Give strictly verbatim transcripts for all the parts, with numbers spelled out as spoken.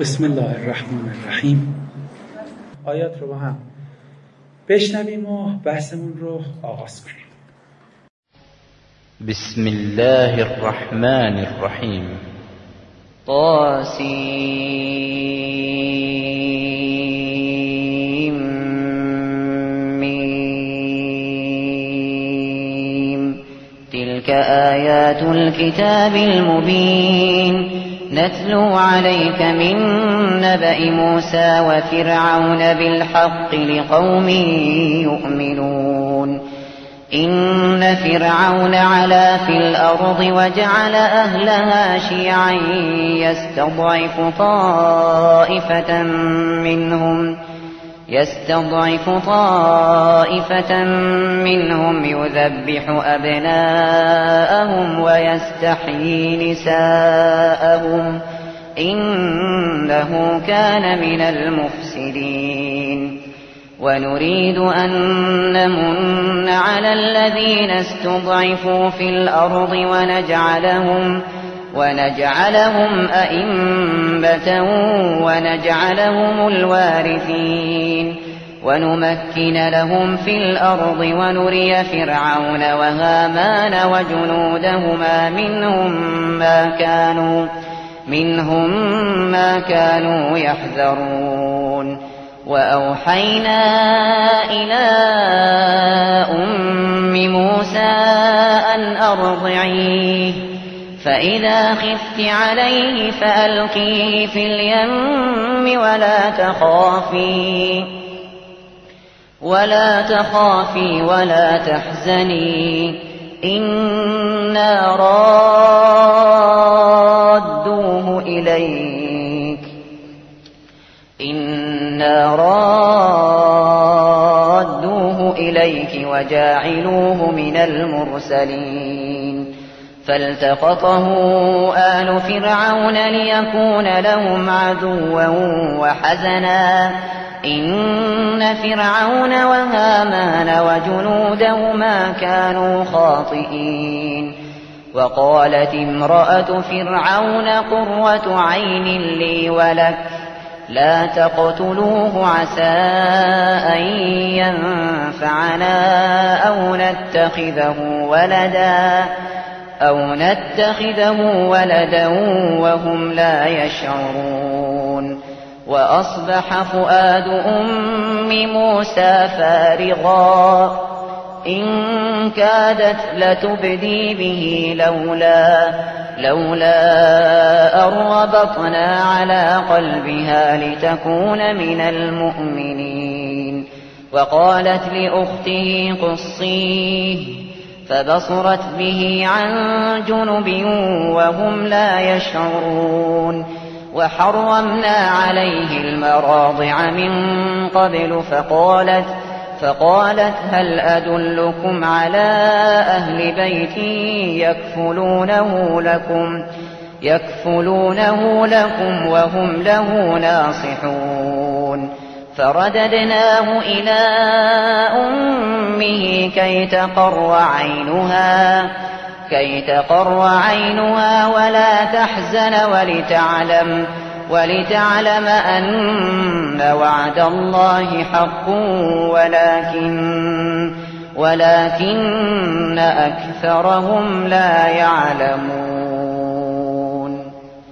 بسم الله الرحمن الرحیم. آیات رو با هم بشنویم و بحثمون رو آغاز کنیم. بسم الله الرحمن الرحیم. طاسیم میم تلك آیات الكتاب المبین نتلو عليك من نبأ موسى وفرعون بالحق لقوم يؤمنون إن فرعون علا في الأرض وجعل أهلها شيعا يستضعف طائفة منهم يستضعف طائفة منهم يذبح أبناءهم ويستحيي نساءهم إنه كان من المفسدين ونريد أن نمن على الذين استضعفوا في الأرض ونجعلهم ونجعلهم أئمة ونجعلهم الوارثين ونمكن لهم في الأرض ونري فرعون وهامان وجنودهما منهم ما كانوا منهم ما كانوا يحذرون وأوحينا إلى أم موسى أن أرضعيه فإذا خفت عليه فألقيه في اليم ولا تخافي ولا تخافي ولا تحزني إنا رادوه إليك إنا رادوه إليك وجاعلوه من المرسلين فالتقطه آل فرعون ليكون لهم عدوا وحزنا إن فرعون وهامان وجنودهما كانوا خاطئين وقالت امرأة فرعون قرة عين لي ولك لا تقتلوه عسى أن ينفعنا أو نتخذه ولدا أو نتخذه ولدا وهم لا يشعرون وأصبح فؤاد أم موسى فارغا إن كادت لتبدي به لولا لولا أربطنا على قلبها لتكون من المؤمنين وقالت لأخته قصيه فبصرت به عن جنب وهم لا يشعرون وحرمنا عليه المراضع من قبل فقالت فقالت هل أدلكم على أهل بيت يكفلونه لكم يكفلونه لكم وهم له ناصحون فرددناه إلى أمه كي تقر عينها كي تقر عينها ولا تحزن ولتعلم ولتعلم أن وعد الله حق ولكن ولكن أكثرهم لا يعلمون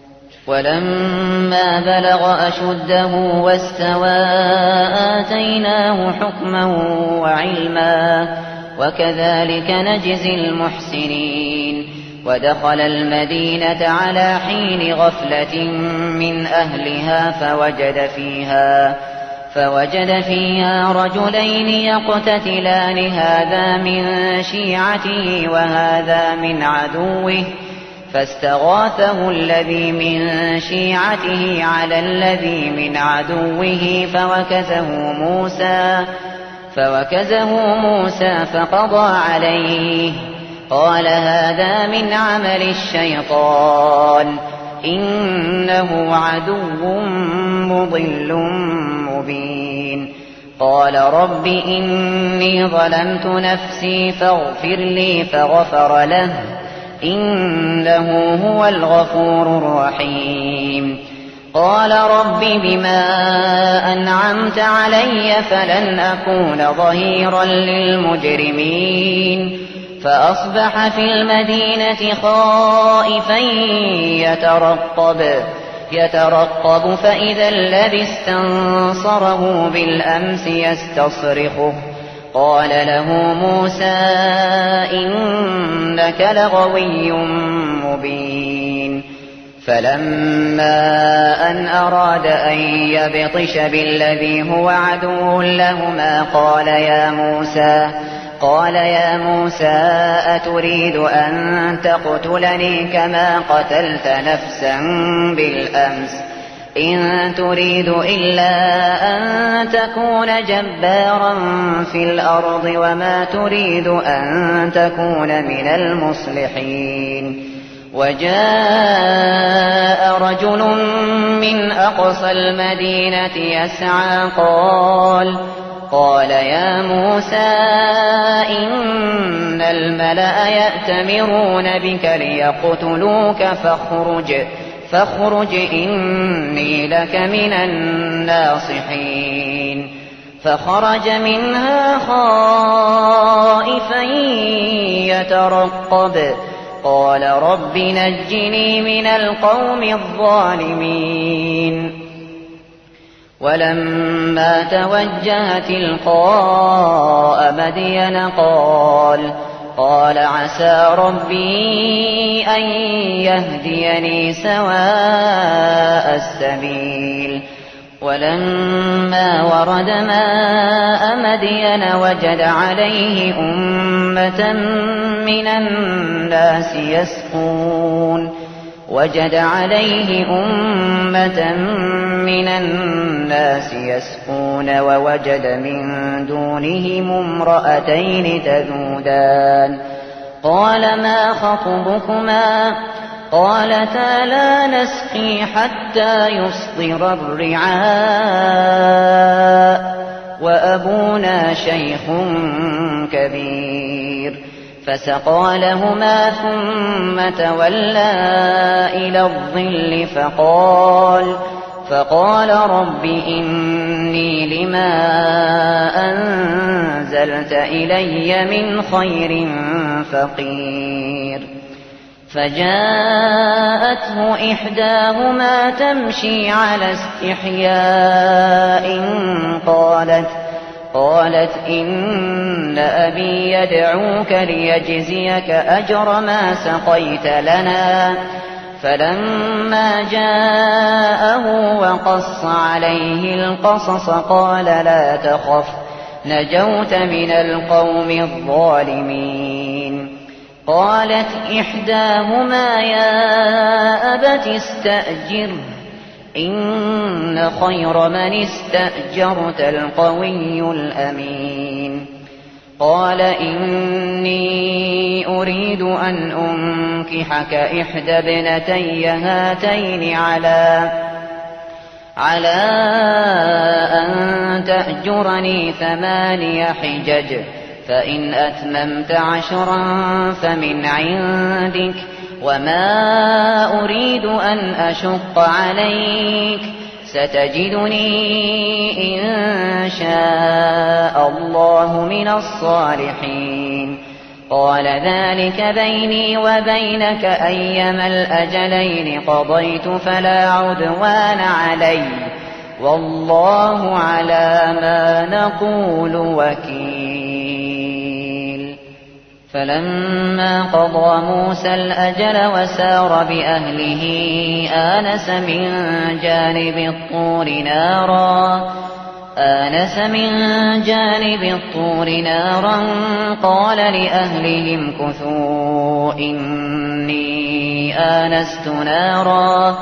ولما بلغ أشده واستوى آتيناه حكما وعلما وكذلك نجزي المحسنين ودخل المدينة على حين غفلة من أهلها فوجد فيها فوجد فيها رجلين يقتتلان هذا من شيعته وهذا من عدوه فاستغاثه الذي من شيعته على الذي من عدوه فوكزه موسى فوكزه موسى فقضى عليه قال هذا من عمل الشيطان إنه عدو مضل مبين قال رب إني ظلمت نفسي فاغفر لي فغفر له إنه هو الغفور الرحيم قال رب بما أنعمت علي فلن أكون ظهيرا للمجرمين فأصبح في المدينة خائفا يترقب يترقب فإذا الذي استنصره بالأمس يستصرخه قال له موسى إنك لغوي مبين فلما أن أراد أن يبطش بالذي هو عدو لهما قال يا موسى قال يا موسى أتريد أن تقتلني كما قتلت نفسا بالأمس إن تريد إلا أن تكون جبارا في الأرض وما تريد أن تكون من المصلحين وجاء رجل من أقصى المدينة يسعى قال قال يا موسى إن الملأ يأتمرون بك ليقتلوك فاخرج فاخرج إني لك من الناصحين فخرج منها خائفا يترقب قال رب نجني من القوم الظالمين ولما توجه تلقاء مدين قال قال عسى ربي أن يهديني سواء السبيل ولما ورد ماء مدين وجد عليه أمة من الناس يسقون وجد عليه أمة من الناس يسقون ووجد من دونهم امرأتين تذودان قال ما خطبكما قالتا لا نسقي حتى يصدر الرعاء وأبونا شيخ كبير فسقى لهما ثم تولى إلى الظل فقال فقال رب إني لما أنزلت إلي من خير فقير فجاءته إحداهما تمشي على استحياء قالت قالت إن أبي يدعوك ليجزيك أجر ما سقيت لنا فلما جاءه وقص عليه القصص قال لا تخف نجوت من القوم الظالمين قالت إحداهما يا أبت استأجره إن خير من استأجرت القوي الأمين قال إني أريد أن أنكحك إحدى ابنتي هاتين على على أن تأجرني ثماني حجج فإن أتممت عشرا فمن عندك وما أريد أن أشق عليك ستجدني إن شاء الله من الصالحين قال ذلك بيني وبينك أيما الأجلين قضيت فلا عدوان علي والله على ما نقول وكيل فلما قضى موسى الأجل وسار بأهله آنس من جانب الطور نارا آنس من جانب الطور نارا قال لأهلهم كثوا إني آنست نارا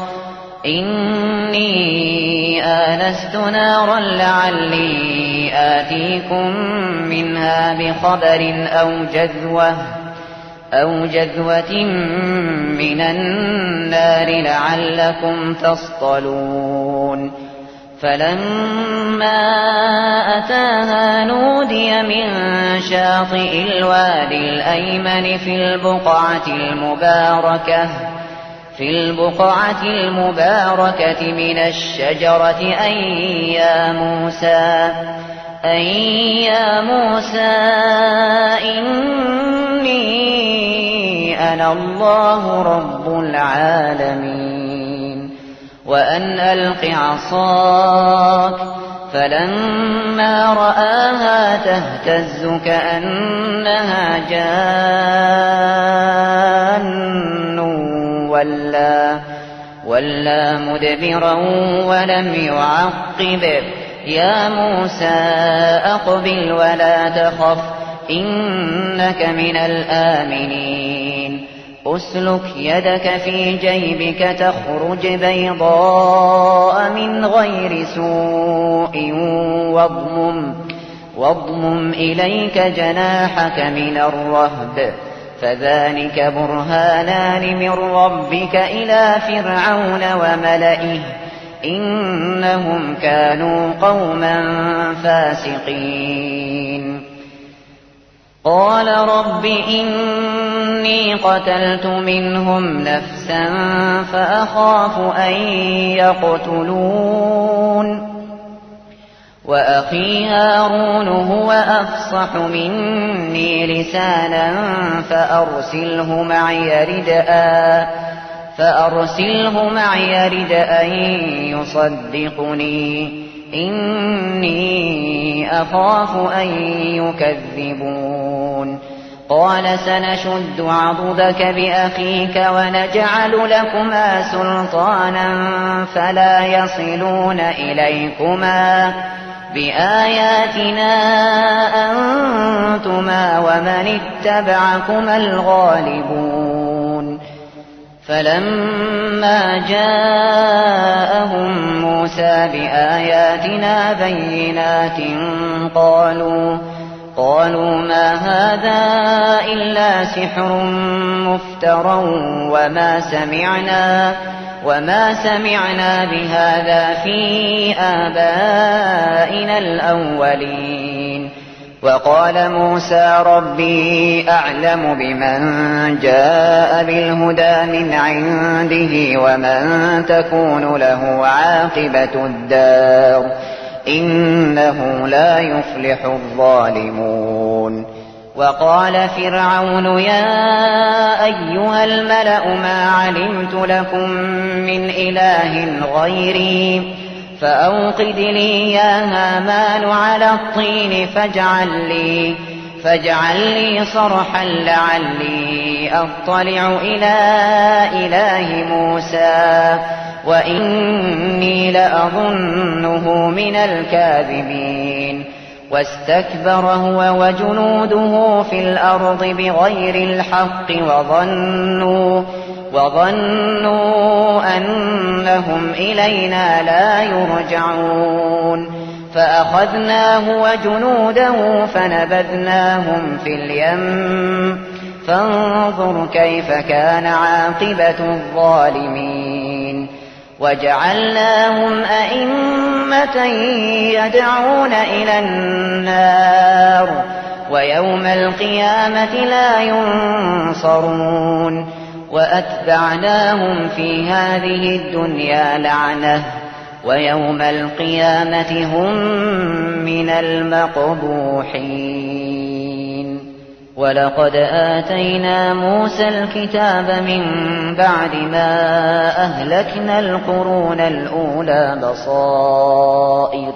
إني آنست نارا لعلي آتيكم منها بخبر أو جذوة أو جذوة من النار لعلكم تصطلون فلما أتاها نودي من شاطئ الوادي الأيمن في البقعة المباركة في البقعة المباركة من الشجرة أن يا موسى أن يا موسى إني أنا الله رب العالمين وأن ألق عصاك فلما رآها تهتز كأنها جان ولا, ولا مدبرا ولم يعقب يا موسى أقبل ولا تخف إنك من الآمنين أسلك يدك في جيبك تخرج بيضاء من غير سوء واضمم, واضمم إليك جناحك من الرهب فذلك برهانان من ربك إلى فرعون وملئه إنهم كانوا قوما فاسقين قال رب إني قتلت منهم نفسا فأخاف أن يقتلون وأخي هارون هو أفصح مني لسانا فأرسله معي ردءا فأرسله معي ردءا يصدقني إني أخاف أن يكذبون قال سنشد عضدك بأخيك ونجعل لكما سلطانا فلا يصلون إليكما بآياتنا أنتما ومن اتبعكما الغالبون فلما جاءهم موسى بآياتنا بينات قالوا قالوا ما هذا إلا سحر مفترى وما سمعنا وما سمعنا بهذا في آبائنا الأولين وقال موسى ربي أعلم بمن جاء بالهدى من عنده ومن تكون له عاقبة الدار إنه لا يفلح الظالمون وقال فرعون يا أيها الملأ ما علمت لكم من إله غيري فأوقد لي يا هامان على الطين فاجعل لي, فاجعل لي صرحا لعلي أطلع إلى إله موسى وإني لأظنه من الكاذبين واستكبر هو وجنوده في الأرض بغير الحق وظنوا, وظنوا أنهم إلينا لا يرجعون فأخذناه وجنوده فنبذناهم في اليم فانظر كيف كان عاقبة الظالمين وجعلناهم أئمة يدعون إلى النار ويوم القيامة لا ينصرون وأتبعناهم في هذه الدنيا لعنة ويوم القيامة هم من المقبوحين ولقد آتينا موسى الكتاب من بعد ما أهلكنا القرون الأولى بصائر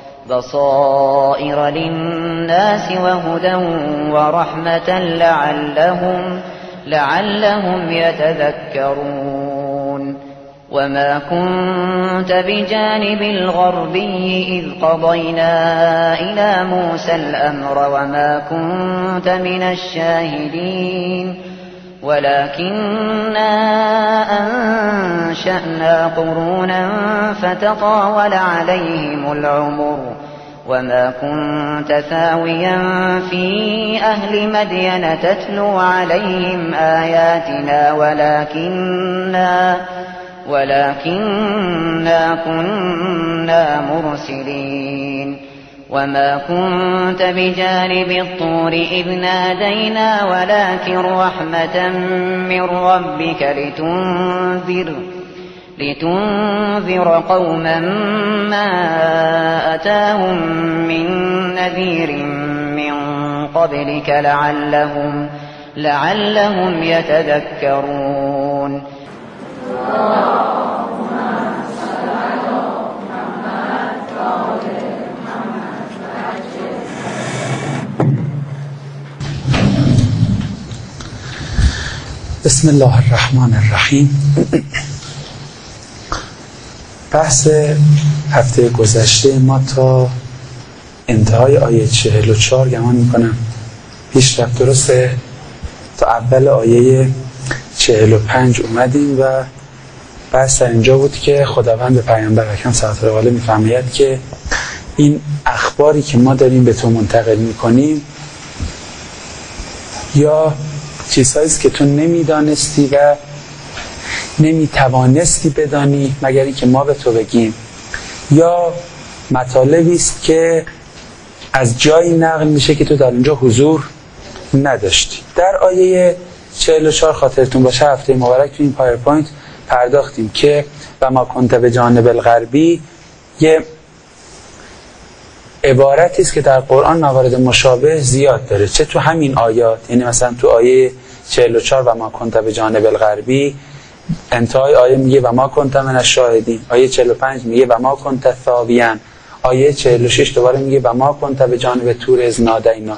بصائر للناس وهدى ورحمة لعلهم لعلهم يتذكرون وما كنت بجانب الغربي إذ قضينا إلى موسى الأمر وما كنت من الشاهدين ولكننا أنشأنا قرونا فتطاول عليهم العمر وما كنت ثاويا في أهل مدين تتلو عليهم آياتنا ولكننا ولكننا كنا مرسلين وما كنت بجانب الطور إذ نادينا ولكن رحمة من ربك لتنذر لتنذر قوما ما أتاهم من نذير من قبلك لعلهم لعلهم يتذكرون. بسم الله الرحمن الرحیم. بحث هفته گذشته ما تا انتهای آیه چهل و چهار گمان میکنم پیش رفت، درسته؟ تا اول آیه چهل و پنج اومدیم و بحث در اینجا بود که خداوند به پیامبر اکرم صلی الله علیه و آله میفرماید که این اخباری که ما داریم به تو منتقل میکنیم یا چیزهایی است که تو نمیدانستی و نمیتوانستی بدانی مگر اینکه ما به تو بگیم، یا مطالبی است که از جایی نقل میشه که تو در اونجا حضور نداشتی. در آیه چهل و چهار خاطرتون باشه هفته مبارک تو این پاورپوینت پرداختیم که و ما کنت به جانب الغربی یه عبارتی است که در قرآن موارد مشابه زیاد داره، چه تو همین آیات، یعنی مثلا تو آیه چهل و چهار و ما کنت به جانب الغربی انتهای آیه میگه و ما کنت من الشاهدین، آیه چهل و پنج میگه و ما کنت ثاویاً، آیه چهل و شش دوباره میگه و ما کنت به جانب طور اذ نادینا.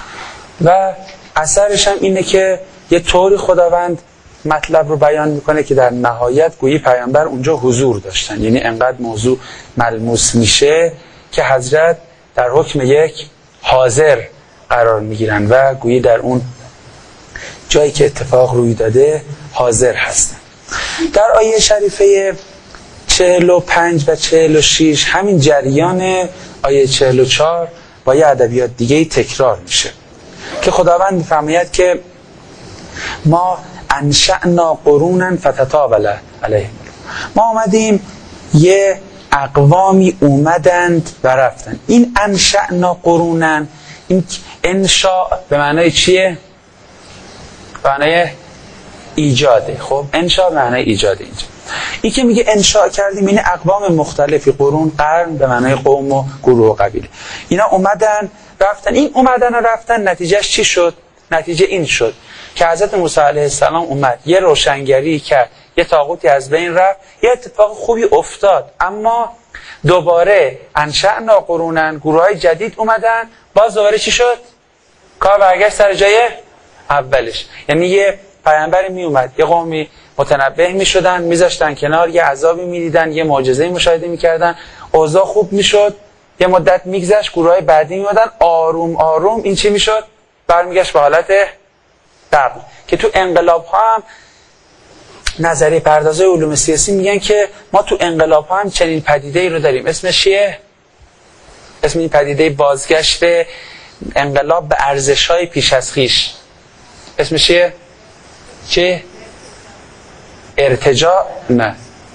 و اثرش هم اینه که یه طوری خداوند مطلب رو بیان میکنه که در نهایت گویی پیامبر اونجا حضور داشتن، یعنی انقدر موضوع ملموس میشه که حضرت در حکم یک حاضر قرار میگیرن و گویی در اون جایی که اتفاق روی داده حاضر هستن. در آیه شریفه چهل و پنج و چهل و شش همین جریان آیه چهل و چهار با یه ادبیات دیگه تکرار میشه که خداوند میفرماید که ما انشأنا قرونا فتطاول علیهم، ما آمدیم یه اقوامی اومدند و رفتن. این انشأنا قرونا، این انشاء به معنای چیه؟ به معنای ایجاده. خب انشاء به معنای ایجاده. اینجا این که میگه انشاء کردیم، این اقوام مختلفی، قرون قرن به معنای قوم و گروه و قبیله، اینا اومدن رفتن. این اومدن و رفتن نتیجهش چی شد؟ نتیجه این شد که حضرت موسی علیه السلام اومد یه روشنگری کرد، یه طاغوتی از بین رفت، یه اتفاق خوبی افتاد، اما دوباره انشأنا قرونا، گروهای جدید اومدن، باز دوباره چی شد؟ کار برگشت سر جای اولش. یعنی یه پیامبری می اومد، یه قومی متنبه می شدن، می ذاشتن کنار، یه عذابی می دیدن، یه معجزه‌ای مشاهده می کردن، اوضاع خوب می شد، یه مدت می گذشت، گروهای بعدی می اومدن، آروم آروم این چی می شد؟ برمیگشت به حالت قبل. که تو انقلاب ها هم نظریه پردازه علوم سیاسی میگن که ما تو انقلاب ها هم چنین پدیده‌ای رو داریم. اسمش چیه؟ اسم این پدیده بازگشت انقلاب به ارزش‌های پیش از خویش. اسمش چیه؟ چه؟ ارتجاع؟ نه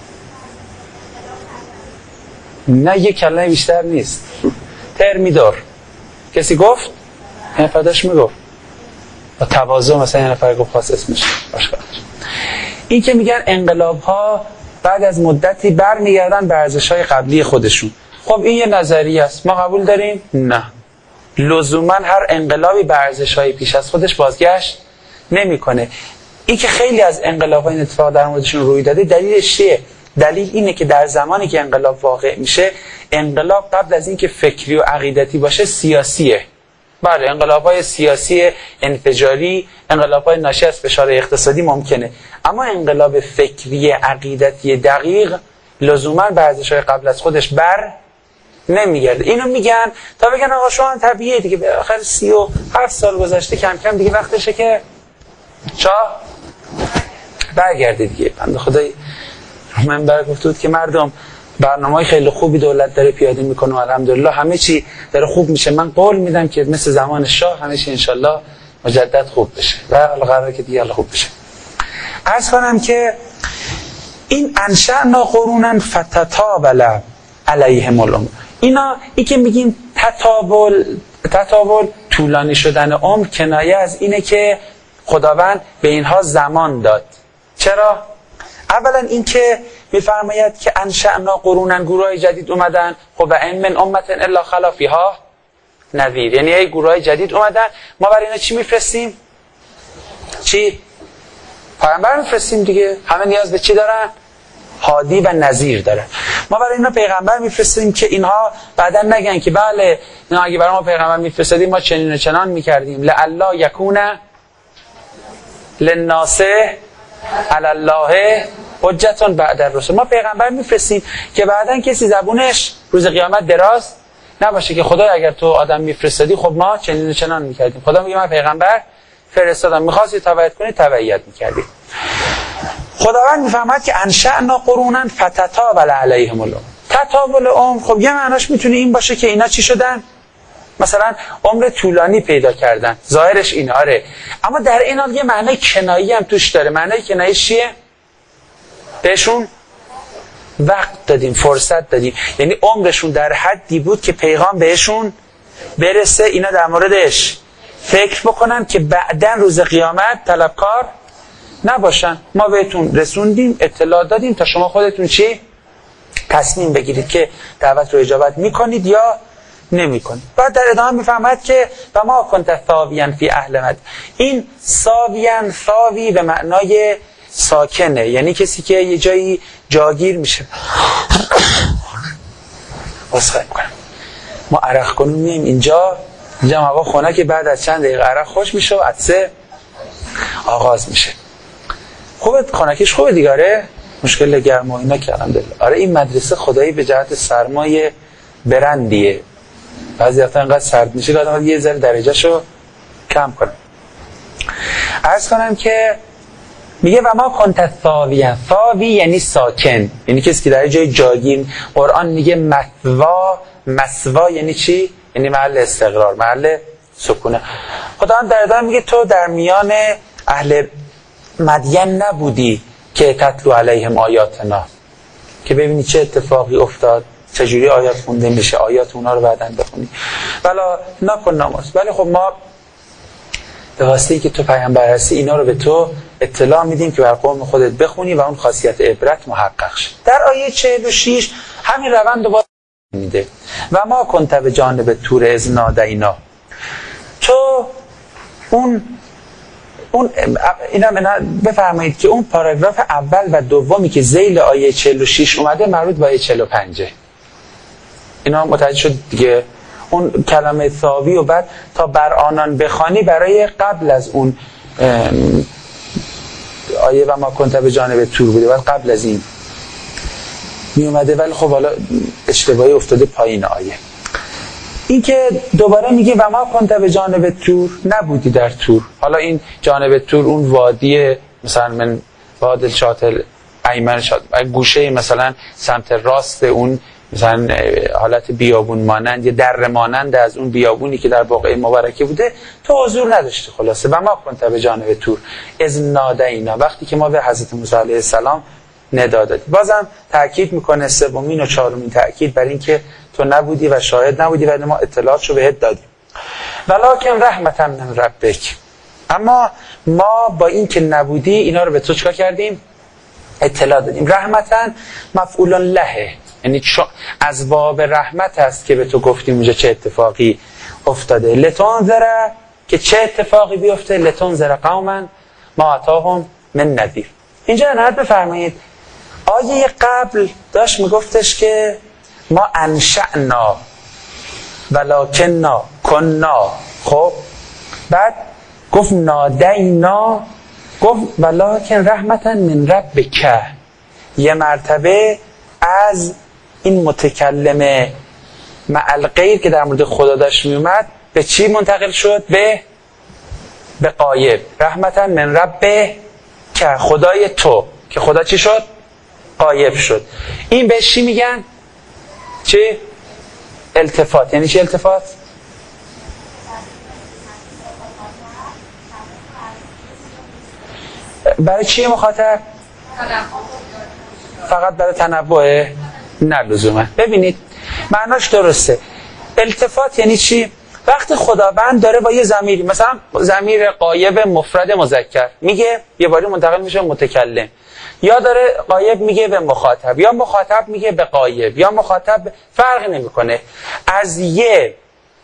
نه یه کلمه بیشتر نیست. ترمیدور. کسی گفت؟ یه نفرداش میگفت با تواضع، مثلا یه نفر گفت خواست اسمش باشکارش. این که میگن انقلاب ها بعد از مدتی بر میگردن به ارزش‌های قبلی خودشون. خب این یه نظریه است، ما قبول داریم؟ نه، لزوما هر انقلابی به ارزش‌های پیش از خودش بازگشت نمیکنه. این که خیلی از انقلاب‌ها این اتفاق در موردشون روی داده، دلیلش چیه؟ دلیل اینه که در زمانی که انقلاب واقع میشه، انقلاب قبل از اینکه فکری و عقیدتی باشه سیاسیه. بله، انقلاب‌های سیاسی انفجاری، انقلاب‌های ناشی از فشار اقتصادی ممکنه، اما انقلاب فکری عقیدتی دقیق لزوما به ارزش‌های قبل از خودش بر نمیگرده. اینو میگن تا بگن آقا شما طبیعیه دیگه، به آخر سی و هفت سال گذشته، کم کم دیگه وقتشه که چا برگرده دیگه. بنده خدای منبر گفته بود که مردم برنامه‌های خیلی خوبی دولت داره پیاده میکنه و الحمدلله همه چی داره خوب میشه. من قول میدم که مثل زمان شاه همه چی انشالله مجدد خوب بشه و قراره که دیگه خوب بشه. عرض کنم که این انشأنا قرونا فتطاول علیهم الامر، اینا این که میگیم تطاول تطاول طولانی شدن عمر کنایه از اینه که خداوند به اینها زمان داد. چرا؟ اولا این که میفرماید که انشأنا قرونا، گروه جدید اومدن. خب و ان من امة الا خلا فیها نذیر، یعنی ای گروه جدید اومدن، ما برای اینا چی میفرستیم؟ چی؟ پیامبر میفرستیم دیگه. همه نیاز به چی دارن؟ هادی و نذیر دارن. ما برای اینا پیغمبر میفرستیم که اینها بعداً نگن که بله اینا اگه برای ما پیغمبر میفرستادیم ما چنین و چنان میکردیم. لعلا یکون للناس علی الله حجة بعد الرسل. ما پیغمبر میفرستیم که بعداً کسی زبونش روز قیامت دراز نباشه که خدای اگر تو آدم میفرستادی خب ما چنین و چنان میکردیم. خدا میگه من پیغمبر فرستادم، میخواستی تبعیت کنی تبعیت میکردی. خداوند میفهمد که انشأنا قرونا فتطاول علیهم العمر. تطاول عمر خب یه معناش میتونه این باشه که اینا چی شدن؟ مثلا عمر طولانی پیدا کردن، ظاهرش اینه. آره، اما در این حال یه معنی کنایی هم توش داره. معنی کنایی چیه؟ بهشون وقت دادیم، فرصت دادیم، یعنی عمرشون در حدی بود که پیغام بهشون برسه، اینا در موردش فکر بکنن که بعدن روز قیامت طلبکار نباشن. ما بهتون رسوندیم، اطلاع دادیم تا شما خودتون چی؟ تصمیم بگیرید که دعوت رو اجابت میکنید یا نمیکنید. بعد در ادامه میفهمد که و ما کنت ثاویا فی اهل مد. این ثاویا، ثاوی به معنای ساکنه، یعنی کسی که یه جایی جاگیر میشه. واسخه میکنم ما عرق کنون میم اینجا اینجا هوا خونه که بعد از چند دقیقه عرق خوش میشه و عطسه آغاز میشه. خوبه خونکیش خوبه دیگاره، مشکل گرم و اینا که الحمدلله. آره این مدرسه خدایی به جهت سرمایه برندیه. بعضی وقتا اینقدر سرد میشه که آدم یه ذره درجهشو کم کنه. عرض کنم که میگه و ما کنت ثاویا. ثاوی یعنی ساکن، یعنی کسی که در جای جاگیر. قرآن میگه مثوا. مثوا یعنی چی؟ یعنی محل استقرار، محل سکونه. خداوند در ادامه میگه تو در میان اهل مدین نبودی که تتلو علیهم آیاتنا، که ببینی چه اتفاقی افتاد، چجوری آیات خونده میشه، آیات اونا رو بعدن بخونی. ولا نکن نماز. ولی خب ما به واسطه‌ای که تو پیامبر هستی اینا رو به تو اطلاع میدیم که بر قوم خودت بخونی و اون خاصیت عبرت محقق شه. در آیه چهل و شش همین روند رو میده. و ما کنت به جانب طور اذ نادینا. تو اون اون اینا بفرمایید که اون پاراگراف اول و دومی که ذیل آیه چهل و شش اومده مربوط به آیه چهل و پنج. اینا متوجه شد دیگه. اون کلمه ثاوی و بعد تا بر آنان بخوانی برای قبل از اون آیه و ما کنت به جانب طور بوده، بعد قبل از این می اومده. ولی خب حالا اشتباهی افتاده پایین آیه. این که دوباره میگه و ما کنت به جانب طور، نبودی در طور. حالا این جانب طور اون وادی مثلا من وادی شاطئ ایمن شاطئ گوشه مثلا سمت راست اون مثلا حالت بیابون مانند یا در مانند از اون بیابونی که در بقعه مبارکه بوده تو حضور نداشتی. خلاصه و ما کنت به جانب طور اذ نادینا، وقتی که ما به حضرت موسی علیه السلام ندا دادیم. بازم تاکید میکنه سومین و چهارمین تاکید بر این که تو نبودی و شاهد نبودی ولی ما اطلاعاتشو بهت دادیم. ولکن رحمتا من ربک، اما ما با این که نبودی اینا رو به تو چکار کردیم؟ اطلاع دادیم. رحمتا مفعول له، یعنی از باب رحمت هست که به تو گفتیم اونجا چه اتفاقی افتاده. لتنذر، که چه اتفاقی بیفته؟ لتنذر قوما ما اتاهم من نذیر. اینجا نهایت بفرمایید آیه قبل داشت میگفتش که ما انشأنا ولکننا کننا، خب بعد گفت نادینا، گفت ولکن رحمتا من ربک. یه مرتبه از این متکلم مع الغیر که در مورد خدا داشت میومد به چی منتقل شد؟ به به غایب. رحمتا من ربک، که خدای تو، که خدا چی شد؟ غایب شد. این به چی میگن؟ چی؟ التفات. یعنی چی التفات؟ برای چی مخاطب؟ فقط برای تنبؤه؟ نه لزوما. ببینید معناش درسته. التفات یعنی چی؟ وقتی خداوند داره با یه ضمیری، مثلا ضمیر غایب مفرد مذکر میگه یه باری منتقل میشه متکلم، یا داره غایب میگه به مخاطب، یا مخاطب میگه به غایب، یا مخاطب، فرق نمیکنه، از یه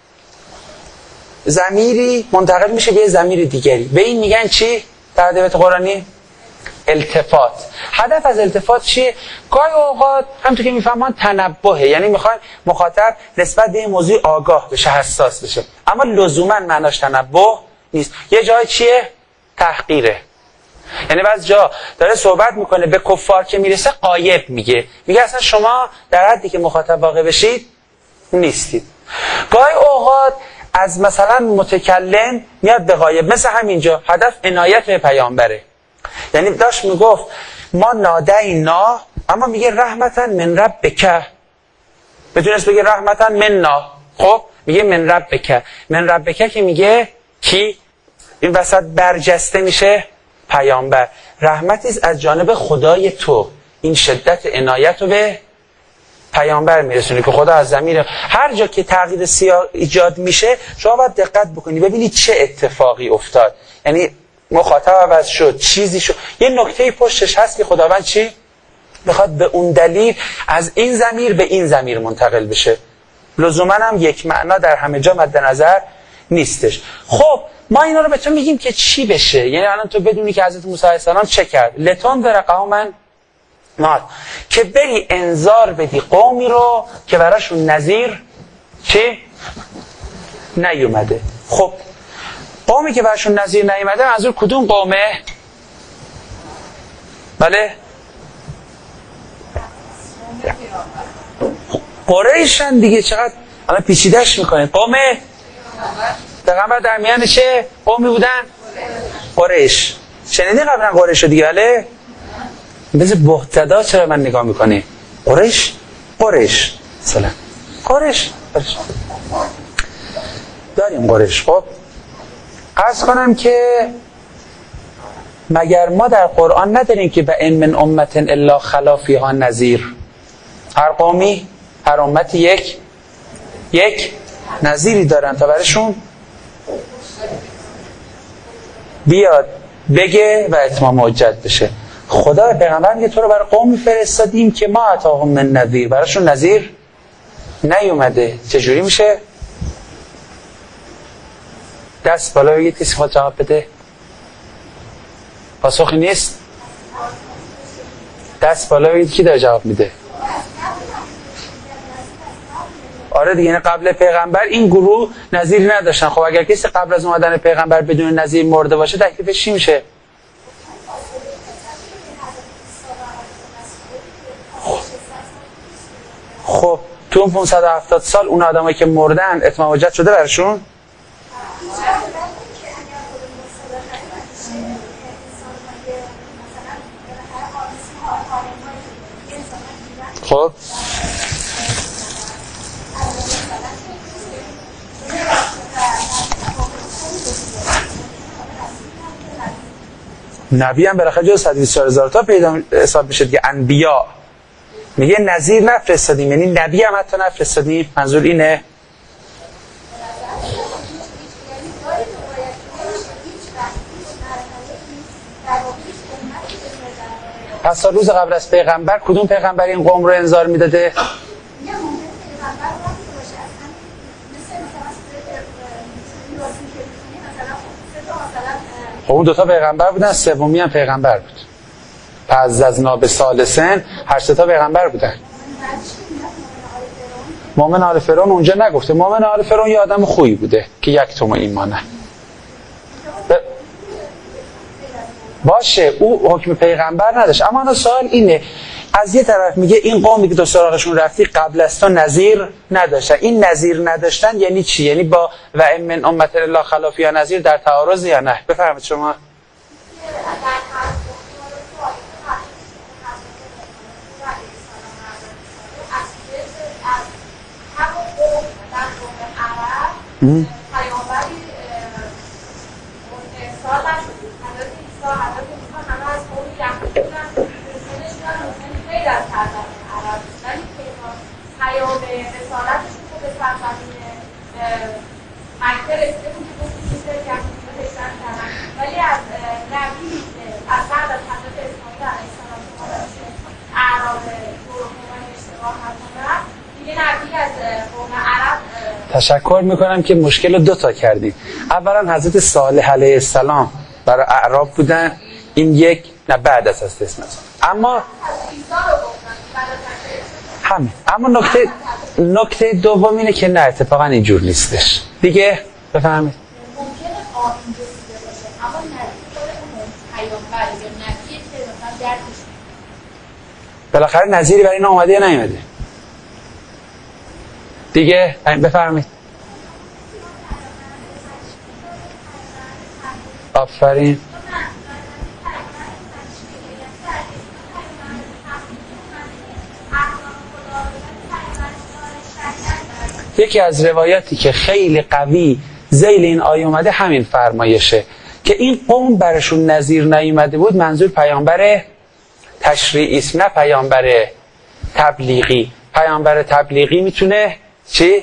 ضمیری منتقل میشه به یه ضمیر دیگری. به این میگن چی در ادبیات قرآنی؟ التفات. هدف از التفات چیه؟ گاهی اوقات همونطور که میفهمان تنبهه، یعنی میخوان مخاطب نسبت به این موضوع آگاه بشه، حساس بشه، اما لزوما معناش تنبه نیست. یه جای چیه؟ تحقیره. یعنی بعض جا داره صحبت میکنه به کفار که میرسه غایب میگه، میگه اصلا شما در حدی که مخاطب واقع بشید نیستید. گاهی اوقات از مثلا متکلم میاد به غایب، مثل همینجا هدف عنایت به پیامبره. یعنی داشت میگفت ما نادینا، اما میگه رحمتا من ربک، بتونست بگه رحمتا مننا، خب میگه من ربک. من ربک که میگه کی؟ این وسط برجسته میشه پیامبر. رحمتی است از جانب خدای تو، این شدت عنایت رو به پیامبر میرسونه که خدا از ضمیر هر جا که تغییر سیاق ایجاد میشه شما باید دقت بکنی ببینید چه اتفاقی افتاد. یعنی مخاطب عوض شد، چیزی شد، یه نکته پشتش هست که خداوند چی میخواد به اون دلیل از این ضمیر به این ضمیر منتقل بشه. لزوما هم یک معنا در همه جا مد نظر نیستش. خب ما اینا رو به تو میگیم که چی بشه، یعنی الان تو بدونی که حضرت موسی علیه السلام چه کرد. لتون در قوما مات، که بری انذار بدی قومی رو که براشون نذیر چی نیومده. خب قومی که براشون نذیر نیومده منظور کدوم قومه؟ بله قریشن دیگه. چقدر الان پیچیده‌اش میکنه. قوم پیغمبر در میان چه قومی بودن؟ قریش. شنیدی قبلا قریش دیگه؟ بله مثل بهتدا چرا من نگاه میکنی؟ قریش قریش سلام قریش داریم قریش. خب عرض کنم که مگر ما در قرآن نداریم که به ان من امت الا خلا فیها نذیر؟ هر قومی هر امتی یک یک نذیری دارن تا برشون بیاد بگه و اتمام حجت بشه. خدا پیغمبر میگه تو رو برای قومی فرستادیم که ما اتاهم من نذیر، براشون نذیر نیومده. چجوری میشه؟ دست بالا بگید کسی خواهد جواب بده. پاسخی نیست؟ دست بالا بگید کی داره جواب میده. آره دیگه، یعنی قبل پیغمبر این گروه نظیری نداشتن. خب اگر کسی قبل از اومدن پیغمبر بدون نظیر مرده باشه تکلیفش چی میشه؟ خب تو اون پانصد و هفتاد سال اون آدمایی که مردن اتمام حجت شده برشون؟ خب نبی هم بالاخره جز صد و بیست و چهار هزار تا پیدا حساب میشه دیگه. انبیا میگه نذیر نفرستادیم، یعنی نبی هم حتی نفرستادیم. منظور اینه؟ پس تا روز قبل از پیغمبر کدوم پیغمبر این قوم رو انذار میداده؟ خب اون دوتا پیغمبر بودن، سومی هم پیغمبر بود. پس از ناب سالسن هر سه تا پیغمبر بودن. مومن آل فرعون اونجا نگفته. مومن آل فرعون یه آدم خوبی بوده که یک توم ایمانه. ب... باشه او حکم پیغمبر نداشت. اما انا سوال اینه، از یه طرف میگه این قومی که تو سراغشون رفتی قبل از تو نظیر نداشتن. این نظیر نداشتن یعنی چی؟ یعنی با و ان من امت الا خلا فیها نظیر در تعارض یا نه؟ بفرمایید شما. م? سرزمین مکه رسیده بود که گفتیم که یهودی‌ها هجرت کردن، ولی از نبی از بعد از حضرت اسماعیل علیه السلام که اعراب دور قوم اشتباه نکنم دیگه نبی از قوم عرب. تشکر میکنم که مشکل رو دو تا کردیم. اولا حضرت صالح علیه السلام برای اعراب بودن، این یک، نه بعد از حضرت اسماعیل. اما همین. اما نکته نکته دوم اینه که نه اتفاقا اینجور نیستش. دیگه بفهمید. ممکنه آن اینجور باشه اما نزدیک اون پیامبر یا نبی که مثلا درکش بالاخره نظیری برای اینا اومده یا نیومده؟ دیگه بفرمایید. آفرین. یکی از روایاتی که خیلی قوی ذیل این آیه اومده همین فرمایشه که این قوم برشون نظیر نیومده بود، منظور پیامبر تشریعی است، نه پیامبر تبلیغی. پیامبر تبلیغی میتونه چی؟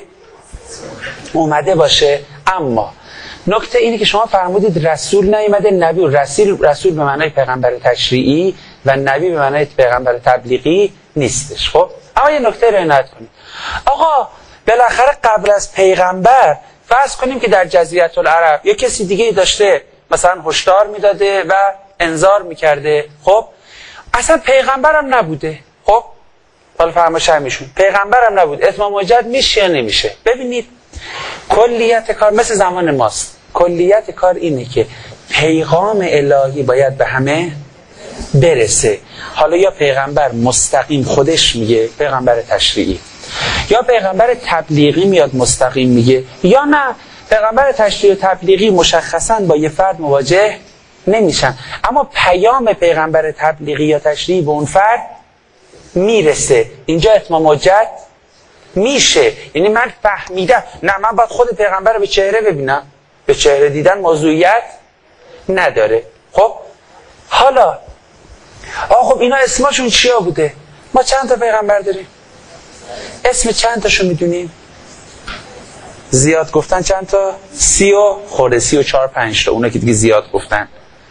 اومده باشه. اما نکته اینه که شما فرمودید رسول نیومده، نبی. رسول رسول به معنای پیغمبر تشریعی و نبی به معنای پیغمبر تبلیغی نیستش. خب اما یه نکته رو عنایت کنید. آقا بالاخره قبل از پیغمبر فرض کنیم که در جزیره العرب یه کسی دیگه داشته مثلا هشدار میداده و انذار میکرده، خب اصلا پیغمبرم نبوده، خب حالا فرمایش همیشون پیغمبرم نبود، اتمام حجت میشه یا نمیشه؟ ببینید کلیت کار مثل زمان ماست. کلیت کار اینه که پیغام الهی باید به همه برسه. حالا یا پیغمبر مستقیم خودش میگه، پیغمبر تشریعی، یا پیغمبر تبلیغی میاد مستقیم میگه، یا نه پیغمبر تشریعی و تبلیغی مشخصاً با یه فرد مواجه نمیشن، اما پیام پیغمبر تبلیغی یا تشریعی به اون فرد میرسه. اینجا اتمام حجت میشه. یعنی من فهمیدم، نه من باید خود پیغمبر رو به چهره ببینم، به چهره دیدن موضوعیت نداره. خب حالا آقا خب اینا اسمشون چیا بوده؟ ما چند تا پیغمبر داریم؟ اسم چند تاشو میدونیم؟ زیاد گفتن چند تا؟ سی و خورده، سی و چار پنج تا. اونا که دیگه زیاد گفتن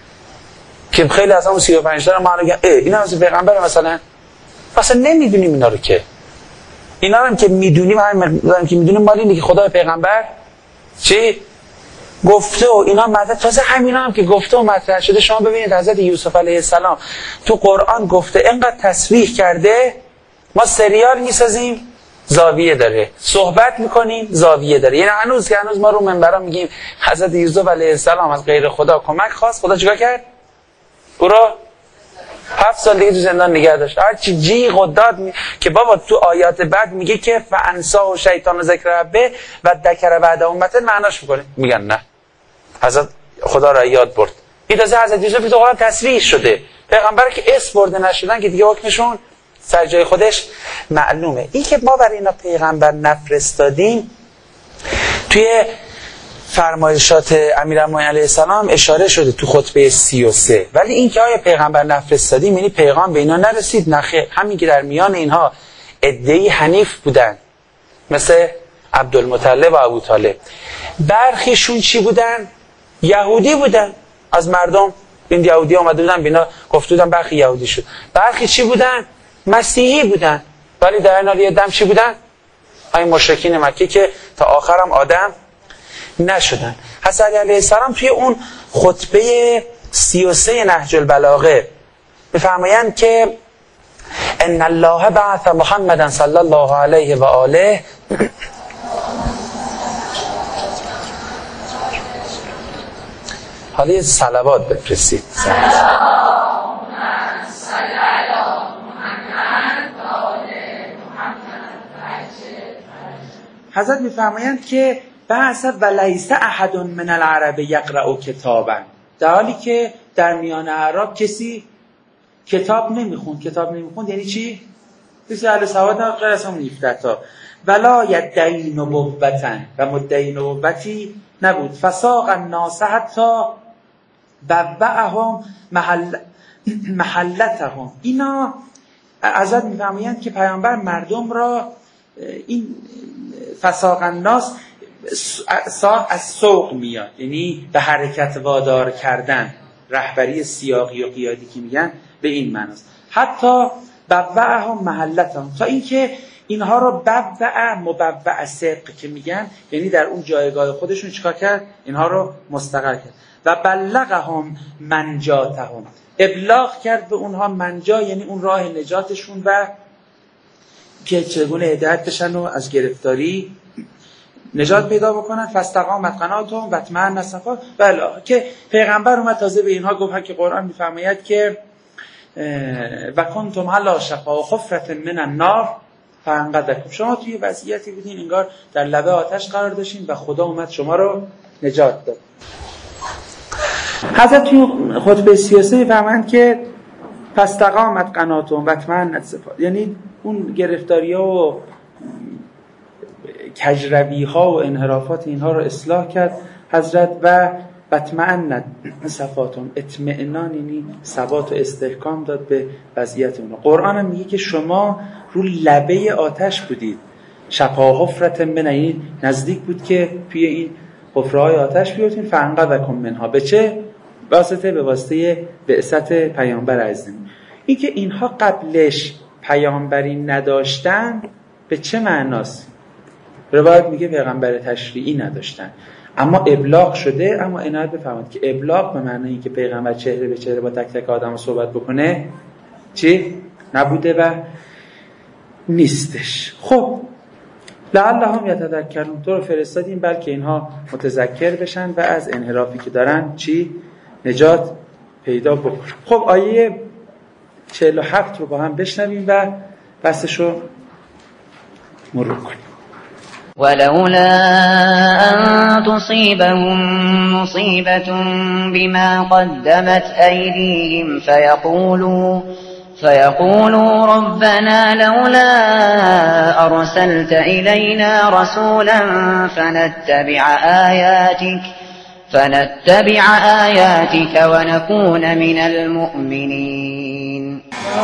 که خیلی از همون سی و پنج تا رو ما نگم اه اینا از پیغمبر مثلا مثلا نمیدونیم اینا رو. که اینا رو هم که میدونیم، همین مقدارم که میدونیم مال اینه که خدا پیغمبر چی گفته و اینا مطرح. تازه همینا هم که گفته و مطرح شده. شما ببینید حضرت یوسف علیه السلام تو قرآن گفته، اینقدر تصریح کرده. ما سریال میسازیم زاویه داره، صحبت میکنیم زاویه داره. یعنی هنوز که هنوز ما رو منبرا میگیم حضرت یوسف علیه السلام از غیر خدا کمک خواست، خدا چیکار کرد؟ او رو هفت سال دیگه تو زندان نگه داشت. هرچی جیغ و داد می... که بابا تو آیات بعد میگه که فانسا و شیطان و ذکر ربه و ذکر بعد امت معناش میکنه. میگن نه حضرت خدا را یاد برد. این تازه حضرت یوسف تو قرآن تصریح شده. پیغمبر که اسم برده نشدن که دیگه حکمشون سر جای خودش معلومه. این که ما برای اینا پیغمبر نفرستادیم توی فرمایشات امیرالمومنین علیه السلام اشاره شده تو خطبه سی و سه. ولی این که آیا پیغمبر نفرستادیم یعنی پیغام به اینا نرسید؟ نخیر. همین که در میان اینها عده‌ای حنیف بودن مثل عبدالمطلب و ابو طالب، برخیشون چی بودن؟ یهودی بودن. از مردم این یهودی اومده بودن بینا گفته بودن برخی یهودی شد. برخی چی بودن؟ مسیحی بودن. ولی در این حال یه دم چی بودن؟ همین مشرکین مکه که تا آخرم آدم نشدن. حضرت علیه السلام توی اون خطبه سی و سه نهج البلاغه میفرمایند که ان الله بعث محمدا صلی الله علیه و آله حالا یه صلوات بفرستید. حضرت میفرمایند که بعث ولیس احد من العرب یقرأ کتابا، در حالی که در میان اعراب کسی کتاب نمیخوند. کتاب نمیخوند یعنی چی؟ کسی اهل سواد نه غیر از همون هفده تا. ولا یدعی نبوتا، و مدعی نبوتی نبود. فساق الناس حتی بوعهم محل محلتهم. اینا حضرت میفرمایند که پیامبر مردم را این فساق الناس از سوق میاد، یعنی به حرکت وادار کردن، رهبری سیاقی و قیادی که میگن به این معناست. حتی بوعهم محلتهم، تا اینکه اینها رو بوع مبوع صدق که میگن، یعنی در اون جایگاه خودشون چیکار کرد؟ اینها رو مستقر کرد. و بلغهم منجاتهم، ابلاغ کرد به اونها منجا، یعنی اون راه نجاتشون و که چگونه هدایت بشن و از گرفتاری نجات پیدا بکنن. فاستقامت قناتهم و اطمأن صفا. بله که پیغمبر اومد تازه به اینها گفت که قرآن میفرماید که و کنتم علی شفا حفرة من النار فانقذکم، شما توی وضعیتی بودین انگار در لبه آتش قرار داشتین و خدا اومد شما رو نجات داد. حضرت توی خطبه سیاسی میفرمایند که فاستقامت قناتهم و اطمأن صفا، یعنی اون گرفتاری‌ها و کجروی‌ها و انحرافات اینها رو اصلاح کرد حضرت و اطمأن صفاتهم، اطمئنان یعنی ثبات و استحکام داد به وضعیت اونها. قرآن هم میگه که شما رو لبه آتش بودید، شفا حفرة من، یعنی نزدیک بود که توی این حفره‌های آتش بیفتین. فانقذکم منها، به چه واسطه؟ به واسطه بعثت پیامبر عظیم. این که اینها قبلش پیامبری نداشتن به چه معناست؟ روایت میگه پیغمبر تشریعی نداشتن، اما ابلاغ شده. اما عنایت بفرمایید که ابلاغ به معنی اینکه پیغمبر چهره به چهره با تک تک آدم صحبت بکنه چی؟ نبوده و نیستش. خب لعلهم یتذکرون، تو رو فرستادیم بلکه اینها متذکر بشن و از انحرافی که دارن چی؟ نجات پیدا بکنن. خب آیه چهل و هفت رو با هم بشنویم و بحثشو مرور کنیم. ولولا أن تصيبهم مصيبة بما قدمت أيديهم فيقولوا فيقولوا ربنا لولا أرسلت إلينا رسولا فنتبع آياتك فنتبع آياتك ونكون من المؤمنين.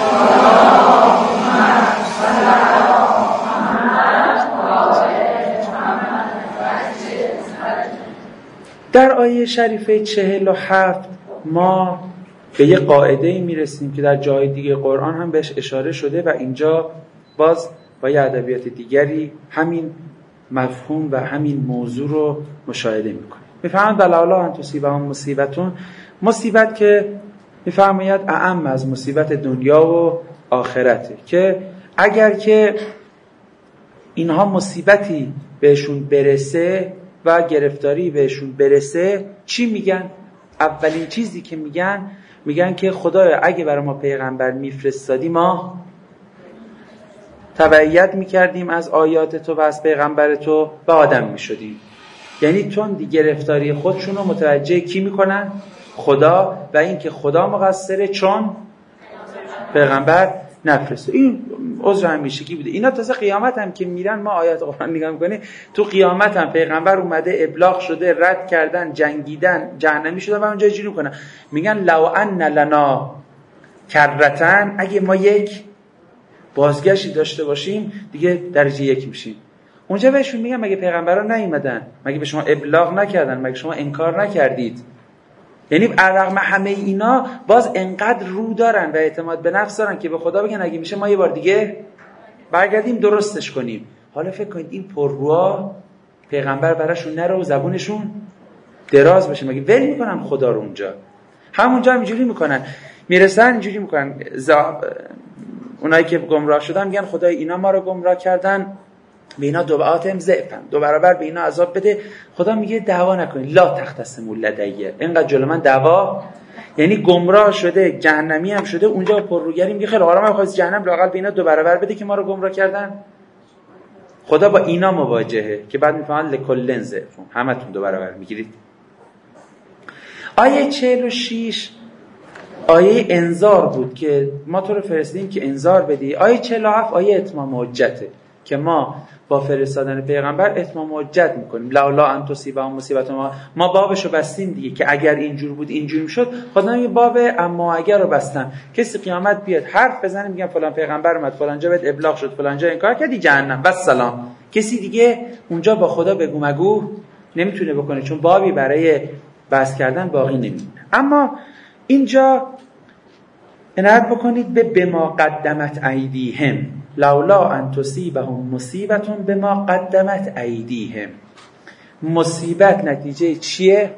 در آیه شریفه چهل و هفت ما به یه قاعده‌ای میرسیم که در جای دیگه قرآن هم بهش اشاره شده و اینجا باز با یه ادبیات دیگری همین مفهوم و همین موضوع رو مشاهده میکنیم. میفهمند بلالا ان تصیبهم مصیبتون، مصیبت که میفرماید اعم از مصیبت دنیا و آخرته، که اگر که اینها مصیبتی بهشون برسه و گرفتاری بهشون برسه چی میگن؟ اولین چیزی که میگن میگن که خدایا اگه برای ما پیغمبر میفرستادی ما تبعیت میکردیم از آیات تو و از پیغمبر تو و آدم میشدیم. یعنی چون دی گرفتاری خودشون رو متوجه کی میکنن؟ خدا، و این که خدا مقصره چون پیغمبر نفرسته. این عذر همیشگی بوده. اینا تازه قیامت هم که میرن ما آیات قرآن نگاه میکنیم تو قیامت هم پیغمبر اومده ابلاغ شده، رد کردن، جنگیدن، جهنمی شده و اونجا جوری میکنن میگن لو ان لنا کرتن، اگه ما یک بازگشتی داشته باشیم دیگه درجه یک میشیم. اونجا بهشون میگن مگه پیغمبران نیومدن؟ مگه به شما ابلاغ نکردن؟ مگه شما انکار نکردید؟ یعنی رغم همه اینا باز انقدر رو دارن و اعتماد به نفس دارن که به خدا بگن اگه میشه ما یه بار دیگه برگردیم درستش کنیم. حالا فکر کنید این پرروها پیغمبر براشون نره و زبونشون دراز بشه، مگه ول میکنن خدا رو اونجا؟ همونجا هم اینجوری میکنن، میرسن اینجوری میکنن. زاب... اونایی که گمراه شدن میگن خدای اینا ما رو گمراه کردن، به اینا دو بعاتم ضعفن، دو برابر به اینا عذاب بده. خدا میگه دعوا نکنید، لا تختصموا لدیه، اینقدر جلو من دعوا، یعنی گمراه شده جهنمی هم شده اونجا پرروگری میگه خیلی حالا من میخوام جهنم لااقل به اینا دو برابر بده که ما رو گمراه کردن. خدا با اینا مواجهه که بعد میفهمن لکل ضعفون، همتون دو برابر میگیرید. آیه چهل و شش آیه انذار بود که ما تو رو فرستادیم که انذار بدی. آیه چهل و هفت آیه اتمام حجته که ما با فرستادن پیغمبر اتمام حجت میکنیم. لولا ان تصیبهم مصیبت، ما ما بابشو بستیم دیگه که اگر اینجور بود اینجوری میشد. خدا میگه باب اما اگر رو بستم، کسی قیامت بیاد حرف بزنه میگن فلان پیغمبر اومد، فلان جا بهت ابلاغ شد، فلان جا این کار کردی، جهنم بس سلام. کسی دیگه اونجا با خدا بگو مگو نمیتونه بکنه، چون بابی برای بحث کردن باقی نمیمونه. اما اینجا عنایت بکنید به بما قدمت ایدیهم لولا ان تصیبهم مصیبه بما قدمت ایدیهم. مصیبت نتیجه چیه؟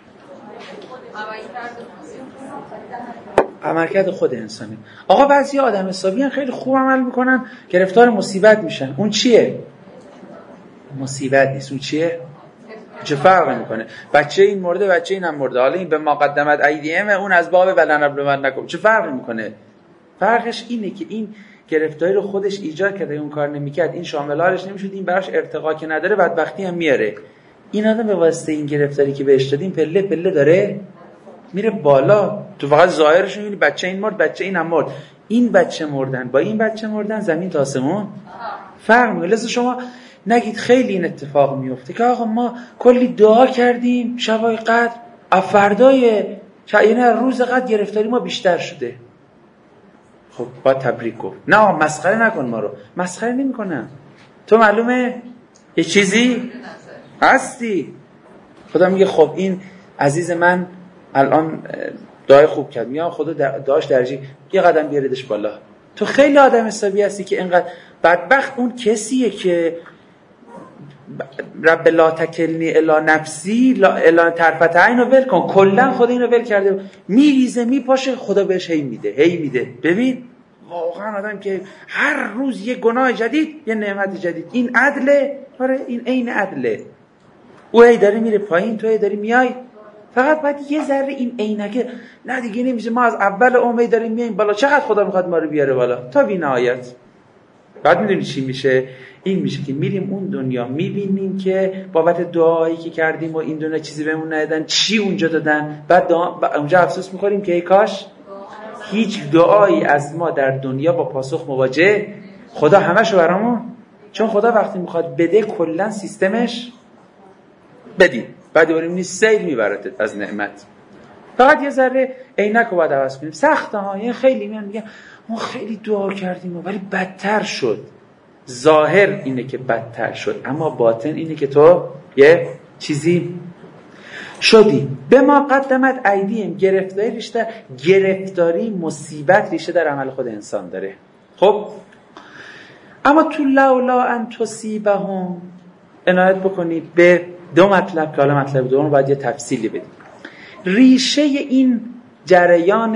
عملکرد خود انسانی. آقا بعضی آدم حسابی خیلی خوب عمل میکنن گرفتار مصیبت میشن. اون چیه؟ مصیبت نیست. اون چیه؟ چه فرق میکنه؟ بچه این مرده، بچه این هم مرده، حالا این به ما قدمت ایدیهم، اون از باب ولنبلون نکن. چه فرق میکنه؟ فرقش اینه که این گرفتاری رو خودش ایجاد کرده، اون کار نمیکرد، این شاملارش نمیشد، این براش ارتقا که نداره بدبختی هم میاره. این آدم به واسطه این گرفتاری که بهش دادیم پله پله داره میره بالا. تو فقط ظاهرش میبینی بچه این مرد، بچه این هم مرد. این بچه مردن با این بچه مردن زمین تا آسمون فرق میکنه. لذا شما نگید خیلی این اتفاق میفته که آقا ما کلی دعا کردیم شبای قدر، فردای یعنی روز قدر گرفتاری ما بیشتر شده. خب با تبریک گفت. نه مسخره نکن ما رو. مسخره نمیکنم. تو معلومه یه چیزی هستی. خدا میگه خب این عزیز من الان دعای خوب کرد، میام خدا دعاش درجی یه قدم بیاریدش بالا. تو خیلی آدم حسابی هستی که اینقدر بدبخت. اون کسیه که رب لا تکلنی الا نفسی لا الا طرفت عین رو ول کن، کلا خدا اینو ول کرده، میریزه میپاشه، خدا بهش هی میده هی میده. ببین واقعا آدم که هر روز یه گناه جدید یه نعمت جدید، این عدله. آره این عین عدله. او هی داره میره پایین، تو هی داری میای. فقط باید یه ذره این عینکه نه دیگه نمیشه. ما از اول عمر داریم میایم بالا، چقدر خدا میخواد ما رو بیاره بالا تا بی نهایت. بعد میدونی چی میشه؟ این میشه که میریم اون دنیا میبینیم که بابت دعایی که کردیم و این دنیا چیزی بهمون ندادن، چی اونجا دادن. بعد دعا... اونجا افسوس میخوریم که ای کاش هیچ دعایی از ما در دنیا با پاسخ مواجه. خدا همشو برامون، چون خدا وقتی میخواد بده کلا سیستمش بدی، بعد بریم نیست سیل میبرد از نعمت. فقط یه ذره عینک رو باید عوض کنیم. سخته ها. یه خیلی میان میگن ما خیلی دعا کردیم ولی بدتر شد. ظاهر اینه که بدتر شد، اما باطن اینه که تو یه چیزی شدی. به ما قدمت ایدیهم. گرفتاری ریشه گرفتاری مصیبت ریشه در عمل خود انسان داره. خب اما تو لولا ان تصیبهم عنایت بکنید به دو مطلب که حالا مطلب دوم باید یه تفصیلی بدیم. ریشه این جریان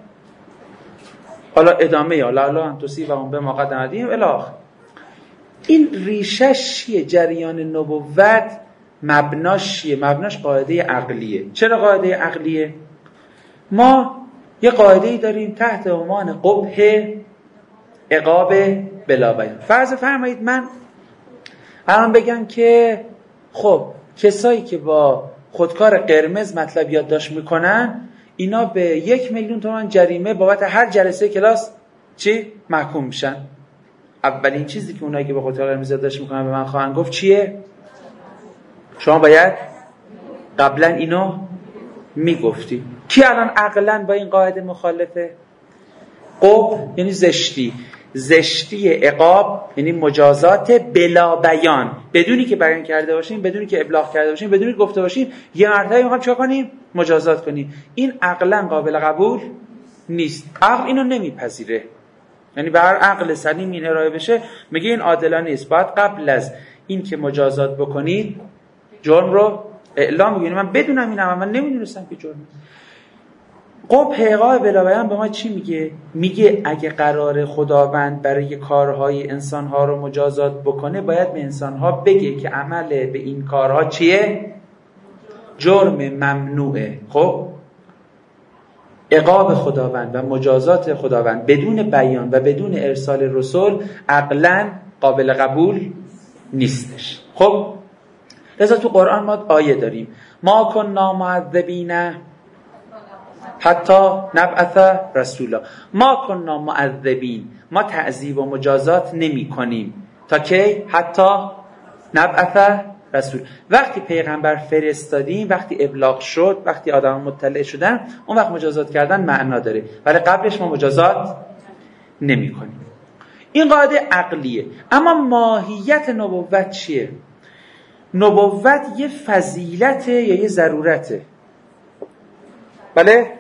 حالا ادامه یا لولا ان تصیبهم به ما قدمت ایدیهم الی آخر، این ریشه‌ش چیه؟ جریان نبوت مبناش چیه؟ مبناش قاعده عقلیه. چرا قاعده عقلیه؟ ما یه قاعده‌ای داریم تحت عنوان قبح عقاب بلا بیان. فرض فرمایید من الان بگم که خب کسایی که با خودکار قرمز مطلب یادداشت میکنن اینا به یک میلیون تومان جریمه بابت هر جلسه کلاس چی؟ محکوم میشن. اولین چیزی که اونایی که با خودکار قرمز یادداشت میکنن به من خواهند گفت چیه؟ شما باید قبلا اینو میگفتی. کی الان عقلا با این قاعده مخالفه؟ قبح یعنی زشتی. زشتی عقاب یعنی مجازات بلا بیان، بدونی که بیان کرده باشیم، بدونی که ابلاغ کرده باشیم، بدونی که گفته باشیم، یه مرتبه میخوام چیکار کنیم؟ مجازات کنیم. این عقلا قابل قبول نیست. عقل اینو نمیپذیره. یعنی به هر عقل سلیم این ارائه بشه میگه این عادلانه نیست. باید قبل از این که مجازات بکنید جرم رو اعلام بگید. من بدونم اینم، من نمیدونستم که جرم. قبح عقاب بلا بیان به ما چی میگه؟ میگه اگه قرار خداوند برای کارهای انسانها رو مجازات بکنه باید به انسانها بگه که عمل به این کارها چیه؟ جرم ممنوعه. خب عقاب خداوند و مجازات خداوند بدون بیان و بدون ارسال رسول عقلاً قابل قبول نیستش. خب لذا تو قرآن ما آیه داریم ما کنا معذبین حتی نبعث رسولا. ما کنا معذبین، ما تعذیب و مجازات نمی کنیم تا که حتی نبعث رسول. وقتی پیغمبر فرستادیم، وقتی ابلاغ شد، وقتی آدم مطلع شدن، اون وقت مجازات کردن معنا داره، ولی قبلش ما مجازات نمی کنیم. این قاعده عقلیه. اما ماهیت نبوت چیه؟ نبوت یه فضیلته یا یه ضرورته؟ بله؟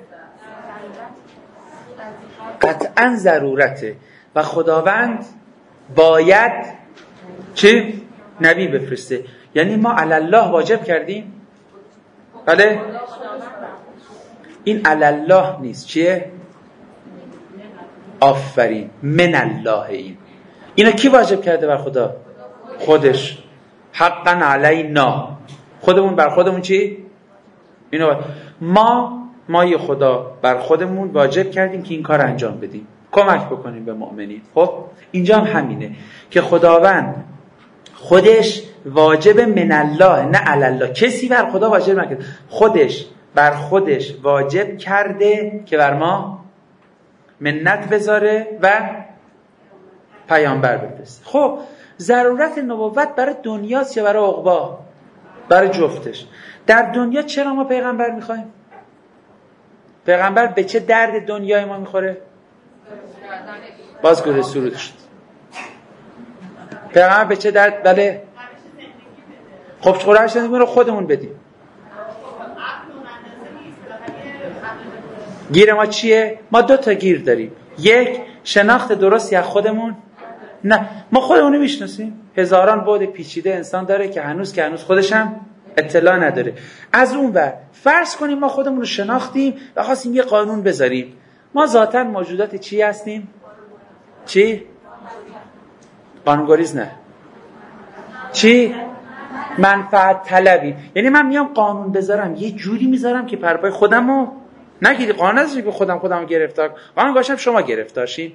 قطعا ضرورته و خداوند باید چی؟ نبی بفرسته. یعنی ما علی الله واجب کردیم؟ بله؟ این علی الله نیست. چیه؟ آفرین، من الله. این اینا کی واجب کرده بر خدا؟ خودش. حقا علینا، خودمون بر خودمون چی؟ اینو ما ما خدا بر خودمون واجب کردیم که این کار انجام بدیم، کمک بکنیم به مؤمنین. خب اینجا هم همینه که خداوند خودش واجب من الله نه علی الله. کسی بر خدا واجب نکرده، خودش بر خودش واجب کرده که بر ما منت بذاره و پیامبر بفرسته. خب ضرورت نبوت برای دنیاست یا برای عقبی؟ برای جفتش. در دنیا چرا ما پیغمبر میخوایم؟ پیغمبر به چه درد دنیای ما میخوره؟ باز گره سرود شد. پیغمبر به چه درد؟ بله. خب قرآن زندگی رو خودمون بدیم. گیر ما چیه؟ ما دو تا گیر داریم. یک، شناخت درستی از خودمون. نه، ما خودمون رو میشناسیم. هزاران بعد پیچیده انسان داره که هنوز که هنوز خودش هم اطلاع نداره. از اون ور فرض کنیم ما خودمون رو شناختیم و خواستیم یه قانون بذاریم. ما ذاتاً موجودات چی هستیم؟ چی؟ قانونگریز نه. چی؟ منفعت طلبی. یعنی من میام قانون بذارم یه جوری میذارم که پرپای خودمو نگیری. قانون نداشتم که خودم خودمو گرفتار، قانون گاشم شما گرفتارشین.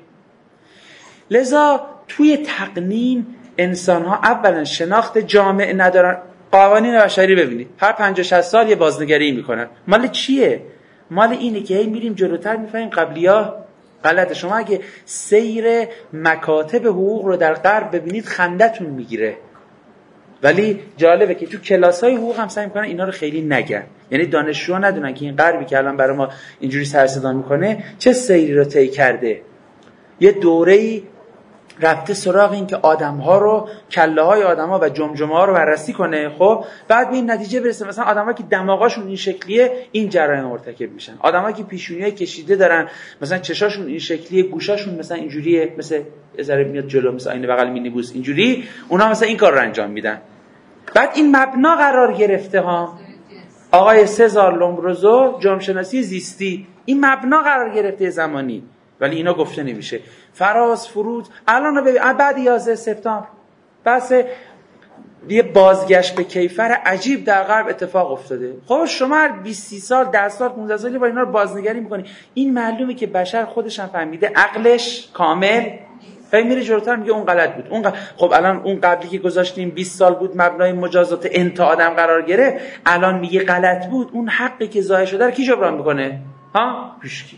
لذا توی تقنین انسان ها اولا شناخت جامع ندارن. قوانین بشری ببینید هر پنجاه شصت سال یه بازنگری میکنن. مال چیه؟ مال اینه که هی میریم جلوتر میفهمیم قبلیا غلطه. شما اگه سیر مکاتب حقوق رو در غرب ببینید خندتون میگیره. ولی جالبه که تو کلاس‌های حقوق هم سعی میکنن اینا رو خیلی نگن. یعنی دانشجوها ندونن که این غربی که الان برای ما اینجوری سر صدا میکنه چه سیری رو طی کرده. یه دوره‌ای رفته سراغ این که آدم‌ها رو، کله‌های آدم‌ها و جمجمه‌ها رو بررسی کنه. خب بعد به این نتیجه برسه مثلا آدم‌ها که دماغاشون این شکلیه این جرایم مرتکب میشن. آدم‌ها که پیشونیای کشیده دارن، مثلا چشاشون این شکلیه، گوشاشون مثلا اینجوریه، مثل ذره میاد جلو مثلا این بغل مینیبوس اینجوری، اونا مثلا این کار رو انجام میدن. بعد این مبنا قرار گرفته ها. آقای سزار لومبروزو جرم شناسی زیستی، این مبنا قرار گرفته زمانی، ولی اینا گفته نمیشه. فراز فرود الان رو ببین بعد یازده سپتامبر بس یه بازگشت به کیفر عجیب در غرب اتفاق افتاده. خب شما هر بیست سال ده سال پانزده سالی با اینا رو بازنگری میکنی. این معلومه که بشر خودش هم فهمیده عقلش کامل هی میره جلوتر میگه اون غلط بود. اون غ... خب الان اون قبلی که گذاشتیم بیست سال بود مبنای مجازات انت آدم قرار گرفت، الان میگه غلط بود. اون حقی که ضایع شده رو کی جبران میکنه؟ ها؟ هیچکی.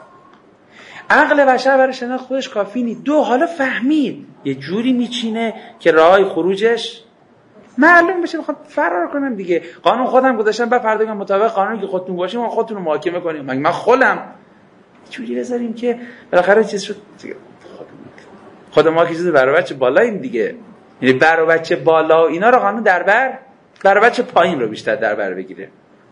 عقل بشر برای شناخت خودش کافی نیست. دو، حالا فهمید یه جوری میچینه که راه خروجش معلوم بشه. میخوام فرار کنم دیگه. قانون خودم گذاشتم بعد فردا میگم مطابق قانونی که خودتون باشیم ما خودتون رو محاکمه کنیم. مگه من خودم جوری بذاریم که بالاخره چیز شد دیگه. خود ما که چیز برای بچه بالا این دیگه، یعنی برای بچه بالا و اینا رو قانون در بر، برای بچه پایین رو بیشتر در بر بگیره.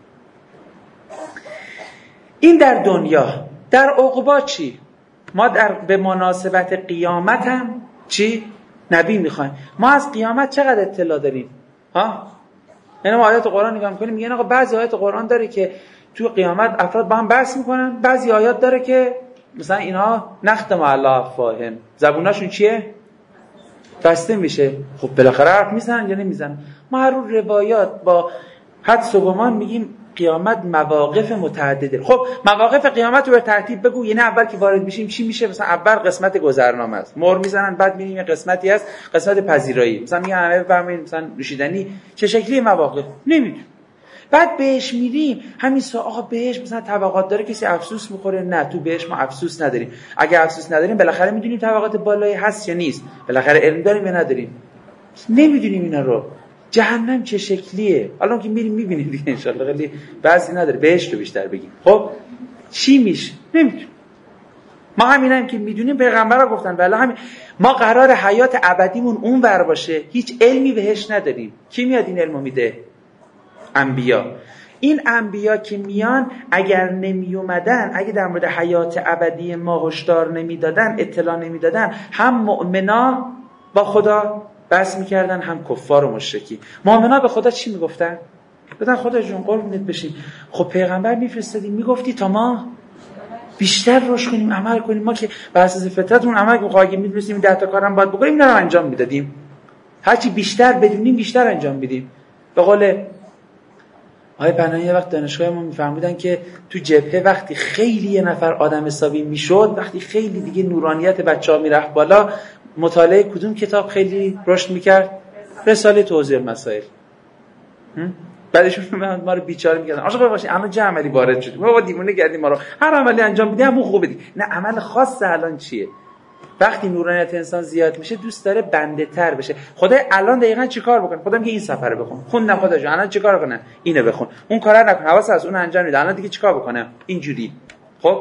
این در دنیا. در عقبا چی؟ ما در به مناسبت قیامت هم چی؟ نبی میخوایم. ما از قیامت چقدر اطلاع داریم؟ ها؟ یعنی ما آیات قرآن نگاه میکنیم میگن آقا بعضی آیات قرآن داره که تو قیامت افراد با هم بحث میکنن، بعضی آیات داره که مثلا اینها نختم الله افواههم، زبوناشون چیه؟ بسته میشه. خب بالاخره حرف میزنن یا نمیزنن؟ ما هر رو روایات با حدس و گمان میگیم قیامت مواقف متعدده. خب مواقف قیامت رو به ترتیب بگو. یعنی اول که وارد میشیم چی میشه؟ مثلا اول قسمت گذرنامه است، مهر میزنن، بعد میبینیم یه قسمتی هست قسمت پذیرایی، مثلا میگن همه بفرمایید مثلا نوشیدنی چه شکلی مواقف نمیدونیم. بعد بهش میریم همین سا آقا بهش مثلا طبقات داره، کسی افسوس میخوره؟ نه، تو بهش ما افسوس نداریم. اگه افسوس نداریم بالاخره میدونیم طبقات بالایی هست یا نیست، بالاخره علم داریم یا نداریم؟ نمیدونیم اینا رو. جهنم چه شکلیه؟ الان که میریم میبینیم دیگه ان شاء الله. خیلی بعضی نداره، بهش رو بیشتر بگیم. خب چی میشه؟ نمیدونیم. ما همینیم که میدونیم پیغمبرا گفتن بله همین. ما قرار حیات ابدیمون اون ور باشه، هیچ علمی بهش نداریم. کی میاد این علمو میده؟ انبیا. این انبیا که میان اگر نمی اومدن، اگه در مورد حیات ابدی ما هشدار نمیدادن، اطلاع نمیدادن، هم مؤمنا با خدا بس میکردن، هم کفار و مشرکی. مؤمنا به خدا چی میگفتن؟ بدن خدا جون قربونت بشیم. خب پیغمبر میفرستادی میگفتی تا ما بیشتر روش کنیم، عمل کنیم. ما که بر اساس فطرتمون عمل کنیم، خواهی میدونستیم ده تا کارم باید بکنیم، اینا رو انجام میدادیم. هرچی بیشتر بدونیم بیشتر انجام میدیم. به قول آقای پناهی یه وقت دانشگاه ما میفهمیدن که تو جبهه وقتی خیلی یه نفر آدم حسابی میشد، وقتی خیلی دیگه نورانیت بچه‌ها میرفت بالا، مطالعه کدوم کتاب خیلی رشد میکرد؟ رساله توضیح المسائل. بعدش ما رو بیچاره می‌کردن. آشقا باشین الان چه عملی وارد شدیم؟ ما با دیوونه کردیم ما رو. هر عملی انجام بدیم همون خوبه دی. نه عمل خاص الان چیه؟ وقتی نورانیت انسان زیاد میشه دوست داره بنده تر بشه. خدای الان دقیقاً چیکار بکنه؟ خدا میگه این سفر رو بخون. خوندم خدا جون الان چیکار کنه؟ اینو بخون. اون کارا نکن. حواس از اون انجام میده. الان دیگه چیکار بکنه؟ اینجوری. خب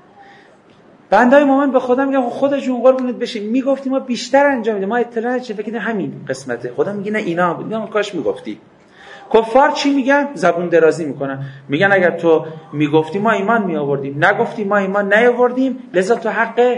بندای مومن به خدا میگه خدا جون قربونت بشین. میگفتی ما بیشتر انجام میده. ما اطلاع چه فکر همین قسمته. خدا میگه نه اینا بود. میگم کاش میگفتی. کفار چی میگن؟ زبون درازی میکنن. میگن اگر تو میگفتی ما ایمان می آوردیم، نگفتی ما ایمان نیاوردیم، لذا تو حق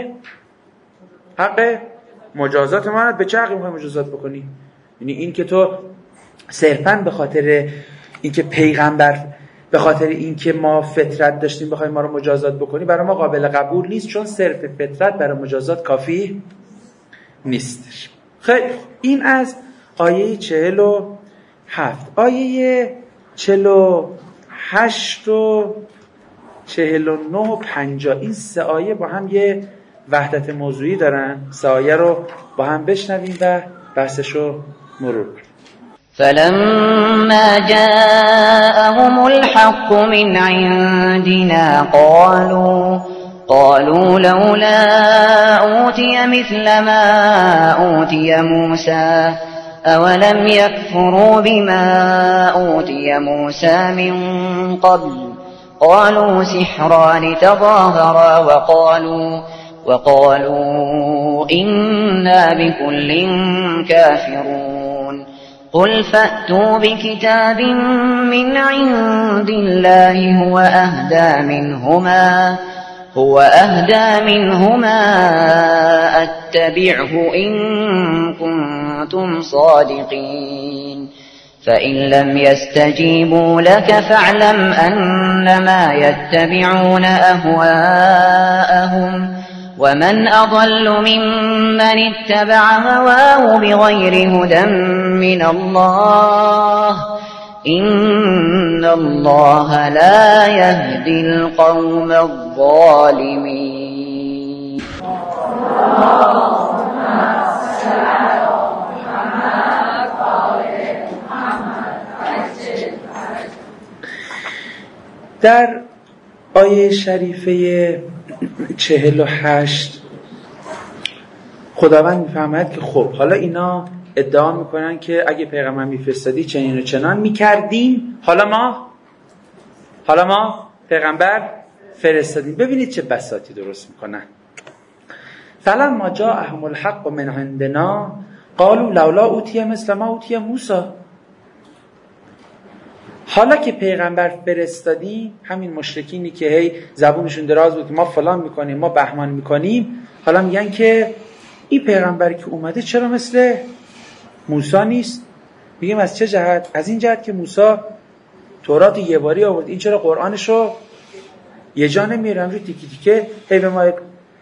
حق مجازات ما به چه حقی میخوای مجازات بکنی؟ یعنی این که تو صرفاً به خاطر اینکه پیغمبر، به خاطر اینکه ما فطرت داشتیم بخوای ما رو مجازات بکنی، برای ما قابل قبول نیست، چون صرف فطرت برای مجازات کافی نیستش. خیلی این از آیه چهل و هفت. آیه چهل و هشت و چهل و نه و پنجاه، این سه آیه با هم یه وحدت موضوعی دارن. سه آیه رو با هم بشنویم و بحثشو مرور کنیم. فلما جاءهم الحق من عندنا قالوا قالوا لولا أوتي مثل ما أوتي موسى أولم يكفروا بما أوتي موسى من قبل قالوا سحران تظاهرا وقالوا وقالوا إنا بكل كافرون قل فأتوا بكتاب من عند الله هو أهدى منهما هو أهدى منهما أتبعه إن كنتم صادقين فإن لم يستجيبوا لك فاعلم أنما يتبعون أهواءهم ومن أضل ممن اتبع هواه بغير هدى من الله إن الله لا يهدي القوم الظالمين. در آیه شریفه چهل و هشت خداوند میفهمد که خب حالا اینا ادعا میکنن که اگه پیغمبر میفرستادی چنین و چنان میکردیم، حالا ما حالا ما پیغمبر فرستادیم. ببینید چه بساطی درست میکنن. فلما جاءهم الحق من عندنا قالوا لولا اوتی مثل ما اوتی موسی. حالا که پیغمبر فرستادیم، همین مشرکینی که هی زبونشون دراز بود که ما فلان میکنیم ما بهمان میکنیم، حالا میگن که این پیغمبری که اومده چرا مثل موسی نیست؟ میگیم از چه جهت؟ از این جهت که موسی تورات یه باری آورد، این چرا قرآنشو یه جا نمیارم روی تیکی تیکه هی به ما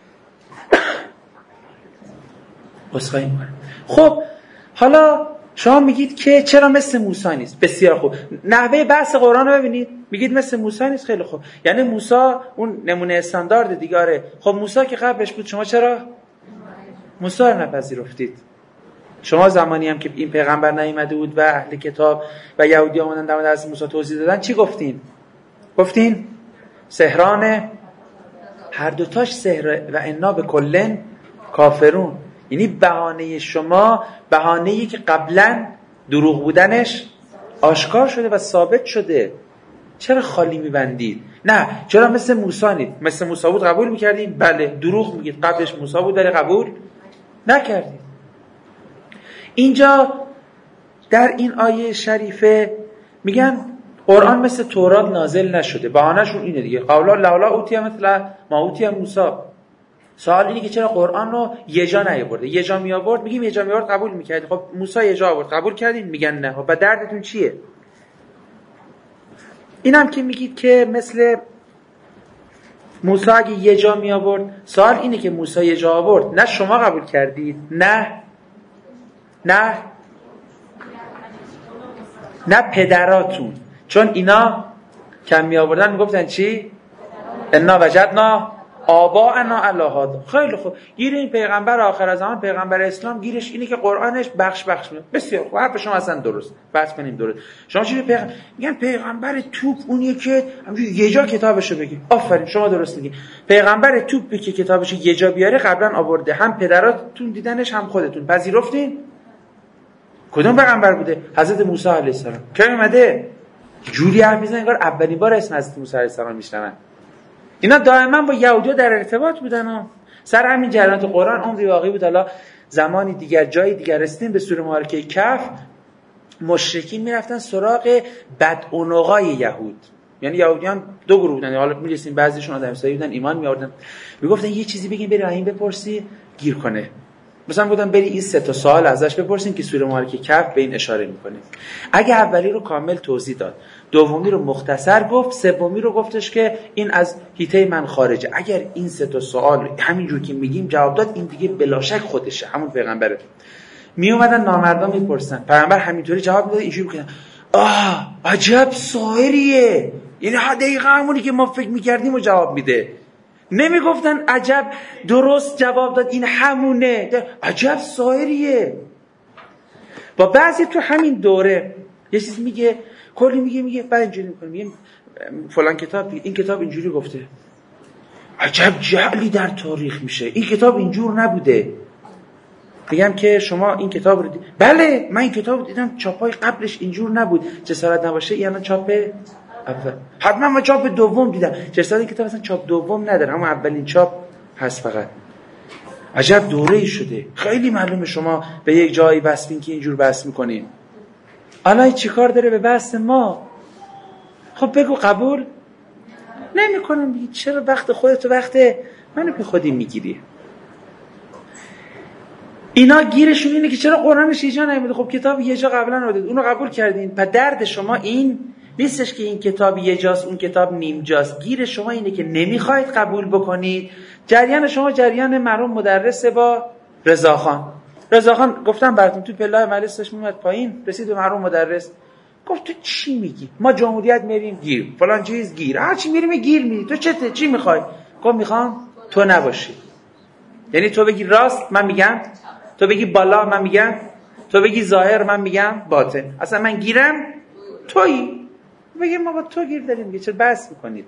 بسخواهی میکنم. خب حالا شما میگید که چرا مثل موسی نیست؟ بسیار خوب. نحوه بحث قرآن رو ببینید. میگید مثل موسی نیست. خیلی خوب. یعنی موسی اون نمونه استاندارد دیگاره. خب موسی که قبلش بود، شما چرا موسی رو نپذیرفتید؟ شما زمانی هم که این پیغمبر نیامده بود و اهل کتاب و یهودی اومدن در مورد از موسی توضیح دادن، چی گفتین؟ گفتین سحران، هر دوتاش سحر و انا به کلن کافرون. یعنی بهانه شما بهانه‌ای که قبلا دروغ بودنش آشکار شده و ثابت شده. چرا خالی میبندید؟ نه چرا مثل موسی نید؟ مثل موسی بود قبول میکردید؟ بله. دروغ میگید قبلش موسی بود داره قبول نکردید. اینجا در این آیه شریفه میگن قرآن مثل تورات نازل نشده. بهانه‌شون اینه دیگه. قولا لولا اوتی مثل ما اوتی موسی. سوال اینه که چرا قرآن رو یه جا نیاورده؟ یه جا می آورد میگیم یه جا می آورد قبول میکردید. خب موسی یه جا آورد قبول کردین؟ میگن نه. خب دردتون چیه؟ اینم که میگید که مثل موسی اگه یه جا می آورد، سوال اینه که موسی یه جا آورد، نه شما قبول کردید، نه نه نه پدراتون، چون اینا کم می آوردن میگفتن چی؟ انا وجدنا آباءنا علی هذا. خیلی خوب، گیر این پیغمبر آخر از زمان، پیغمبر اسلام، گیرش اینه که قرآنش بخش بخش میاد. بسیار خوب، حرف شما اصلا درست، بحث کنیم درست. شما چی پیغ... میگن پیغمبر توپ اونیه که همینجوری یه جا کتابشو بگی. آفرین شما درست میگی. پیغمبر توپی که کتابشو یه جا بیاره قبلا آورده، هم پدراتون دیدنش هم خودتون. پذیرفتین؟ کدوم پیغمبر بوده؟ حضرت موسی علیه السلام. کی اومده؟ جوری حرف میزنن انگار اولین بار اسم حضرت موسی علیه السلام میشنون. اینا دائما با یهودی‌ها در ارتباط بودن ها. سر همین جریانات قرآن عمری واقعی بود. حالا زمانی دیگر جایی دیگر رسیدیم به سوره مبارکه کهف، مشرکین میرفتن سراغ بدعنقای یهود. یعنی یهودیان دو گروه بودن، حالا میرسیم بعضیشون آدم سایی بودن ایمان میآوردن، میگفتن یه چیزی بگین بری رحیم بپرسی گیر کنه. مثلا گفتم بری این سه تا سوال ازش بپرسین که سوره مبارکه کهف به این اشاره میکنه. اگه اولی رو کامل توضیح داد، دومی رو مختصر گفت، سومی رو گفتش که این از حیطه من خارجه. اگر این سه تا سوال همینجور که میگیم جواب داد، این دیگه بلا شک خودشه، همون پیغمبره. می اومدن نامردان میپرسن، پیغمبر همینطوری جواب میداد، اینجوری میگن آه عجب ساحریه، یعنی دقیقاً همونی که ما فکر میکردیم و جواب میده. نمیگفتن عجب درست جواب داد این همونه، عجب ساحریه. با بعضی تو همین دوره یه چیز میگه، کلی میگه میگه بعد اینجوری میکنه، میگه فلان کتاب این کتاب اینجوری گفته. عجب جهلی در تاریخ میشه، این کتاب اینجور نبوده. میگم که شما این کتاب رو دید؟ بله من این کتاب رو دیدم، چاپای قبلش اینجور نبود. جسارت نباشه یعنی چاپ اول. حتما من چاپ دوم دیدم. جسارت این کتاب اصلا چاپ دوم نداره، اما اولین چاپ هست فقط. عجب دوره‌ای شده. خیلی معلومه شما به یک جایی بستین که اینجور بحث میکنین. الان چی کار داره به بحث ما؟ خب بگو قبول نمیکنم دیگه. چرا وقت خودت و وقت منو به خودی میگیری؟ اینا گیرشون اینه که چرا قرآنش یه جا نیومده. خب کتاب یه جا قبلا اومده، اونو قبول کردین. پس درد شما این نیستش که این کتاب یه جاست اون کتاب نیم جاست. گیر شما اینه که نمیخواید قبول بکنید. جریان شما جریان مرحوم مدرسه با رضاخان. رضاخان گفتم براتون تو پله‌های مجلسش میومد پایین، رسید به مرحوم مدرس، گفت تو چی میگی؟ ما جمهوریت میریم گیر، فلان چیز گیر، هر چی میریم گیر میدی. تو چته؟ چی میخوای؟ گفت میخوام تو نباشی. یعنی تو بگی راست من میگم، تو بگی بالا من میگم، تو بگی ظاهر من میگم باطن. اصلا من گیرم تویی. بگی ما با تو گیر داریم، چرا بحث میکنید؟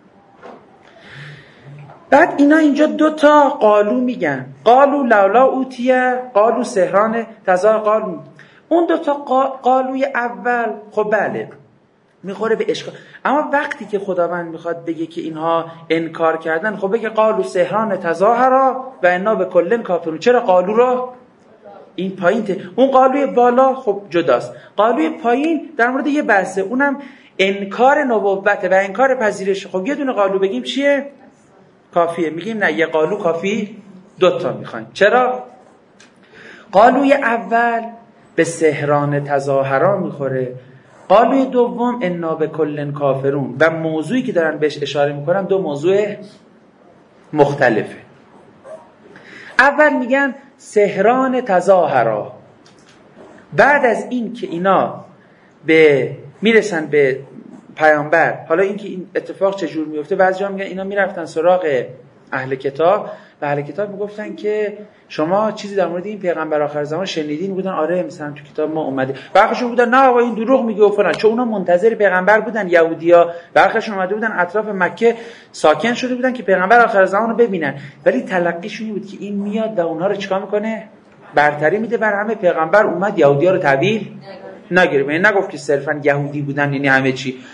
بعد اینا اینجا دو تا قالو میگن، قالو لولا اوتیه، قالو سحران تزار قالو. اون دو تا قالوی اول خب بله میخوره به اشکال، اما وقتی که خداوند میخواد بگه که اینها انکار کردن، خب بگه قالو سحران تظاهرا و انا به کلن کافرون. چرا قالو رو این پایین ته؟ اون قالوی بالا خب جداست. قالوی پایین در مورد یه بحثه، اونم انکار نبوت و انکار پذیرش. خب یه دونه قالو بگیم چیه؟ کافیه. میگیم نه یه قالو کافی، دوتا میخوایم. چرا؟ قالوی اول به سحران تظاهرا میخوره، قالوی دوم انا به کلن کافرون. و موضوعی که دارن بهش اشاره میکنن دو موضوع مختلفه. اول میگن سحران تظاهرا، بعد از این که اینا به میرسن به پیامبر. حالا این که این اتفاق چجور میفته، بعضی ها میگن اینا میرفتن سراغ اهل کتاب و اهل کتاب میگفتن که شما چیزی در مورد این پیغمبر آخر زمان شنیدین؟ بودن آره مثلا تو کتاب ما اومده. برخشون بودن نه آقا این دروغ میگه و فلان، چون اونا منتظر پیغمبر بودن. یهودیا برخشون اومده بودن اطراف مکه ساکن شده بودن که پیغمبر آخر زمان رو ببینن، ولی تلقیشون بود که این میاد و اونها رو چیکار میکنه؟ برتری میده بر همه. پیغمبر اومد یهودیا رو تحویل نگرفت، یعنی نگفت که صرفا یهودی بودن یعنی همه چی.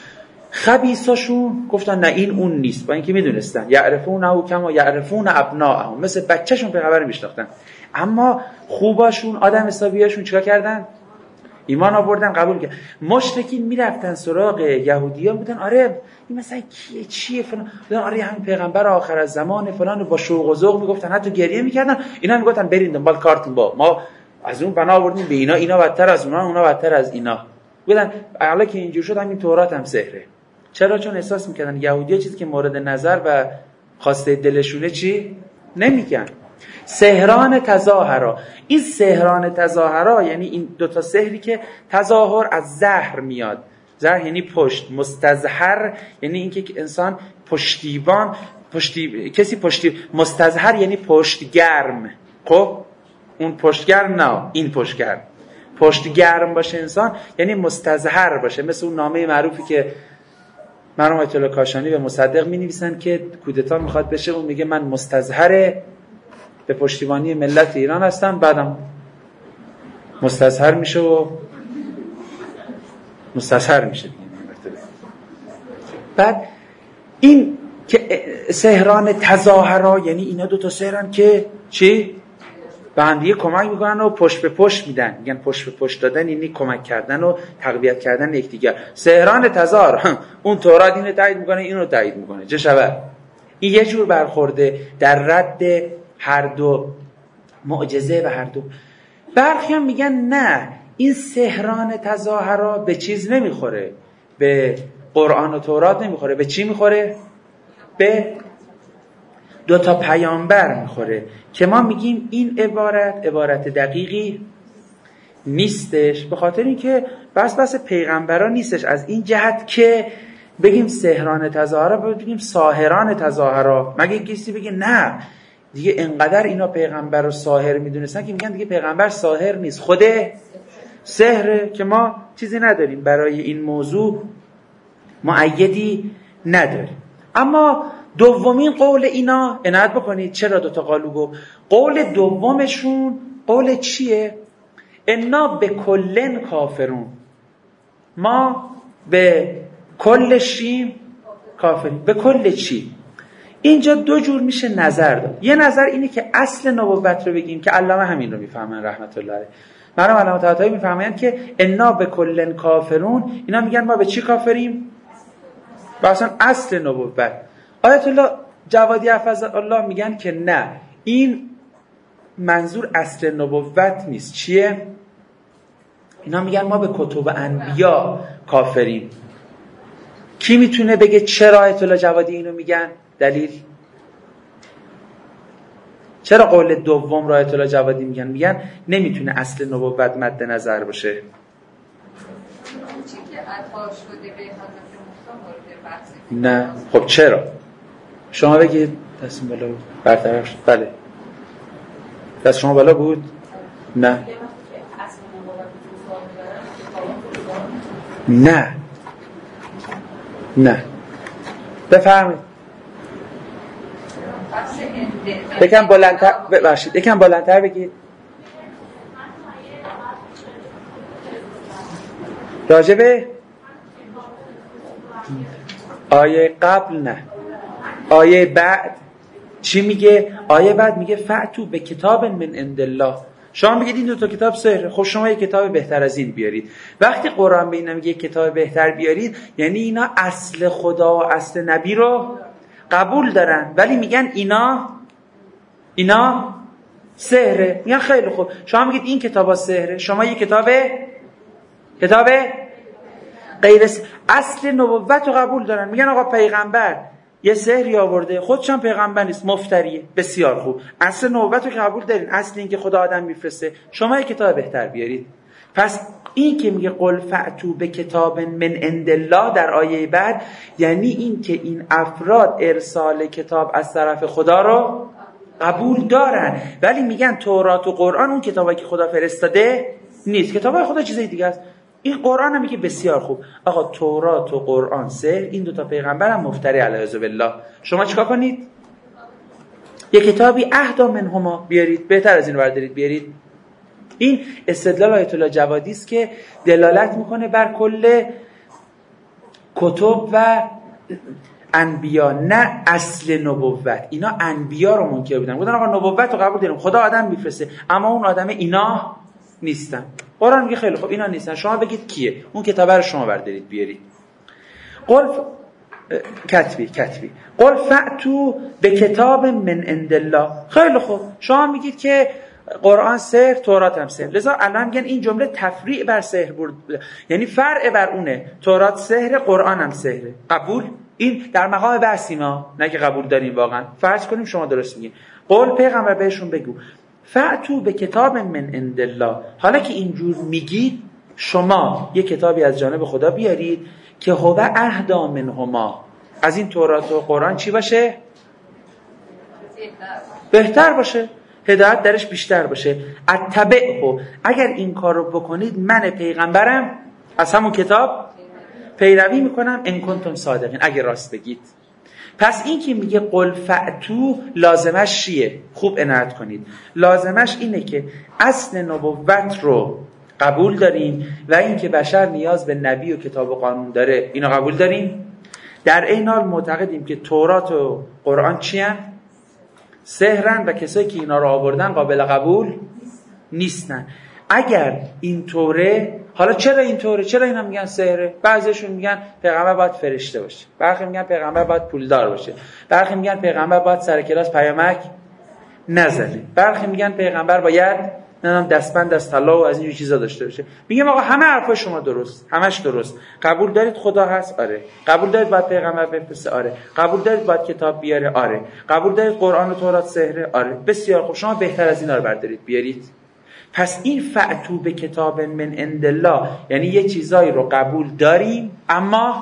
خبیثاشون گفتن نه این اون نیست، با اینکه میدونستن یعرفونه کما یعرفون ابناءهم، مثل بچه‌شون پیغمبر میشناختن. اما خوباشون، آدم حسابیاشون چیکار کردن؟ ایمان آوردن، قبول کردن. مشرکین میرفتن سراغ یهودیان، بودن آره این مثلا کیه چیه فلان، بودن آره همین پیغمبر آخر از زمان فلان، با شوق و ذوق میگفتن، حتی گریه میکردن. اینا میگفتن برید دنبال کارتون، با ما از اون بنا آوردیم به اینا، اینا بدتر از اونا، اونا بدتر از اینا. بودن حالا که اینجور شد همین تورات هم سحره. چرا؟ چون احساس میکردن یهودی‌ها چیزی که مورد نظر و خواسته دلشونه چی نمیگن. سحران تظاهرا، این سحران تظاهرا یعنی این دوتا سحری که تظاهر از زهر میاد، زهر یعنی پشت، مستظهر یعنی اینکه انسان پشتیبان، پشتی کسی پشتی، مستظهر یعنی پشت گرم. خب اون پشت گرم نه، این پشت گرم. پشت گرم باشه انسان یعنی مستظهر باشه، مثل اون نامه معروفی که مرحوم آیت الله کاشانی به مصدق می‌نویسن که کودتا میخواد بشه، اون میگه من مستظهر به پشتیبانی ملت ایران هستم، بعدم مستظهر میشه و مستظهر میشه دیگه. بعد این که سحران تظاهرا یعنی اینا دو تا سحرن که چی؟ به هم دیگه کمک میکنن و پشت به پشت میدن، میگن پشت به پشت دادن یعنی کمک کردن و تقویت کردن یکدیگر. سحران تظاهر، اون تورات اینو تایید میکنه اینو تایید میکنه، چه شود؟ این یه جور برخورده در رد هر دو معجزه و هر دو. برخی هم میگن نه، این سحران تظاهرا به چیز نمیخوره، به قرآن و تورات نمیخوره. به چی میخوره؟ به دو تا پیامبر میخوره که ما میگیم این عبارت عبارت دقیقی نیستش، به خاطر اینکه بس بس پیغمبران نیستش. از این جهت که بگیم سحران تظاهرا، بگیم ساحران تظاهرا، مگه کسی بگه نه دیگه انقدر اینا پیغمبر رو ساحر میدونستن که میگن دیگه پیغمبر ساحر نیست، خود سحره، که ما چیزی نداریم برای این موضوع، مؤیدی نداریم. اما دومین قول اینا عنایت بکنید، چرا دوتا قالو گفت؟ قول دومشون قول چیه؟ انا به کلن کافرون، ما به کل شیم کافرین. به کل چی؟ اینجا دو جور میشه نظر داد. یه نظر اینه که اصل نبوت رو بگیم که علامه همین رو میفهمن رحمت الله علیه. مرحوم علامه طحاطایی میفهمن که انا به کلن کافرون، اینا میگن ما به چی کافریم؟ با اصلا اصل نبوت. آیت الله جوادی حفظ الله میگن که نه، این منظور اصل نبوت نیست. چیه؟ اینا میگن ما به کتب انبیا کافریم. کی میتونه بگه چرا آیت الله جوادی اینو میگن؟ دلیل؟ چرا قول دوم را آیت الله جوادی میگن؟ میگن نمیتونه اصل نبوت مد نظر باشه. چی که عطا شده به حضرت موسی مورد بحث؟ نه خب چرا؟ شما بگید دست بالا بود برطرف شد. بله دست شما بالا بود؟ نه نه نه بفرمایید. یکم بلندتر ببخشید یکم بلندتر بگید. راجبه آیه قبل نه، آیه بعد چی میگه؟ آیه بعد میگه فأتوا به کتاب من عند الله. شما میگید این دو تا کتاب سحر، خب شما یک کتاب بهتر از این بیارید. وقتی قرآن به اینا میگه کتاب بهتر بیارید، یعنی اینا اصل خدا و اصل نبی رو قبول دارن، ولی میگن اینا اینا سحره. میگن خیلی خوب، شما میگید این کتابا سحره، شما یک کتاب کتاب غیر اصل نبوت رو قبول دارن. میگن آقا پیغمبر یه سحری آورده، خودشان پیغمبر نیست، مفتریه. بسیار خوب، اصل نبوت رو قبول دارین، اصل این که خدا آدم میفرسته، شما یک کتاب بهتر بیارید. پس این که میگه قل فأتوا به کتاب من عند الله در آیه بعد، یعنی این که این افراد ارسال کتاب از طرف خدا رو قبول دارن، ولی میگن تورات و قرآن اون کتابایی که خدا فرستاده نیست، کتابای خدا چیزای دیگه است. این قرآن هم میگه بسیار خوب، آقا تورات و قرآن سحر، این دوتا پیغمبر هم مفتری علیه بالله. شما چیکار کنید؟ یک کتابی اهدا منهما بیارید، بهتر از این بردارید بیارید. این استدلال آیت الله جوادی است که دلالت میکنه بر کل کتب و انبیا، نه اصل نبوت. اینا انبیا رو منکر بودن، گفتن آقا نبوت رو قبول داریم، خدا آدم میفرسته، اما اون آدم اینا نیستن. قرآن میگه خیلی خوب اینا نیستن، شما بگید کیه، اون کتابه رو شما بردارید بیارید. قل ف... کتبی کتبی قل فأتو به کتاب من عند الله. خیلی خوب شما میگید که قرآن سحر، تورات هم سحر، لذا الان میگن این جمله تفریع بر سحر بود، یعنی فرع بر اونه، تورات سحر، قرآن هم سحره. قبول؟ این در مقام بحثی ما، نه که قبول داریم واقعا. فرض کنیم شما درست میگین، قول پیغمبر بهشون بگو فأتو به کتاب من عند الله. حالا که اینجور میگید شما یه کتابی از جانب خدا بیارید که هو اهدا منهما، از این تورات و قرآن چی باشه؟ بهتر باشه، هدایت درش بیشتر باشه. اتبعه، اگر این کار رو بکنید من پیغمبرم از همون کتاب پیروی میکنم، ان کنتم صادقین، اگر راست بگید. پس این که میگه قل فأتو لازمش چیه؟ خوب عنایت کنید. لازمش اینه که اصل نبوت رو قبول داریم و این که بشر نیاز به نبی و کتاب و قانون داره، اینو قبول داریم. در این حال معتقدیم که تورات و قرآن چی هن؟ سحرن و کسایی که اینا رو آوردن قابل قبول نیستن. اگر این طوره، حالا چرا این طوره؟ چرا اینا میگن سحره؟ بعضیشون میگن پیغمبر باید فرشته باشه، برخی میگن پیغمبر باید پولدار باشه، برخی میگن پیغمبر باید سر کلاس پیامک نزنه، برخی میگن پیغمبر باید دستبند از طلا و از این چیزا داشته باشه. میگم آقا همه حرفای شما درست، همش درست. قبول دارید خدا هست؟ آره. قبول دارید باید پیغمبر بفرسته؟ آره. قبول دارید باید کتاب بیاره؟ آره. قبول دارید قرآن و تورات سحره؟ آره. بسیار خوب، شما بهتر از اینا رو بردارید بیارید. پس این فأتو به کتاب من عند الله یعنی یه چیزایی رو قبول داریم اما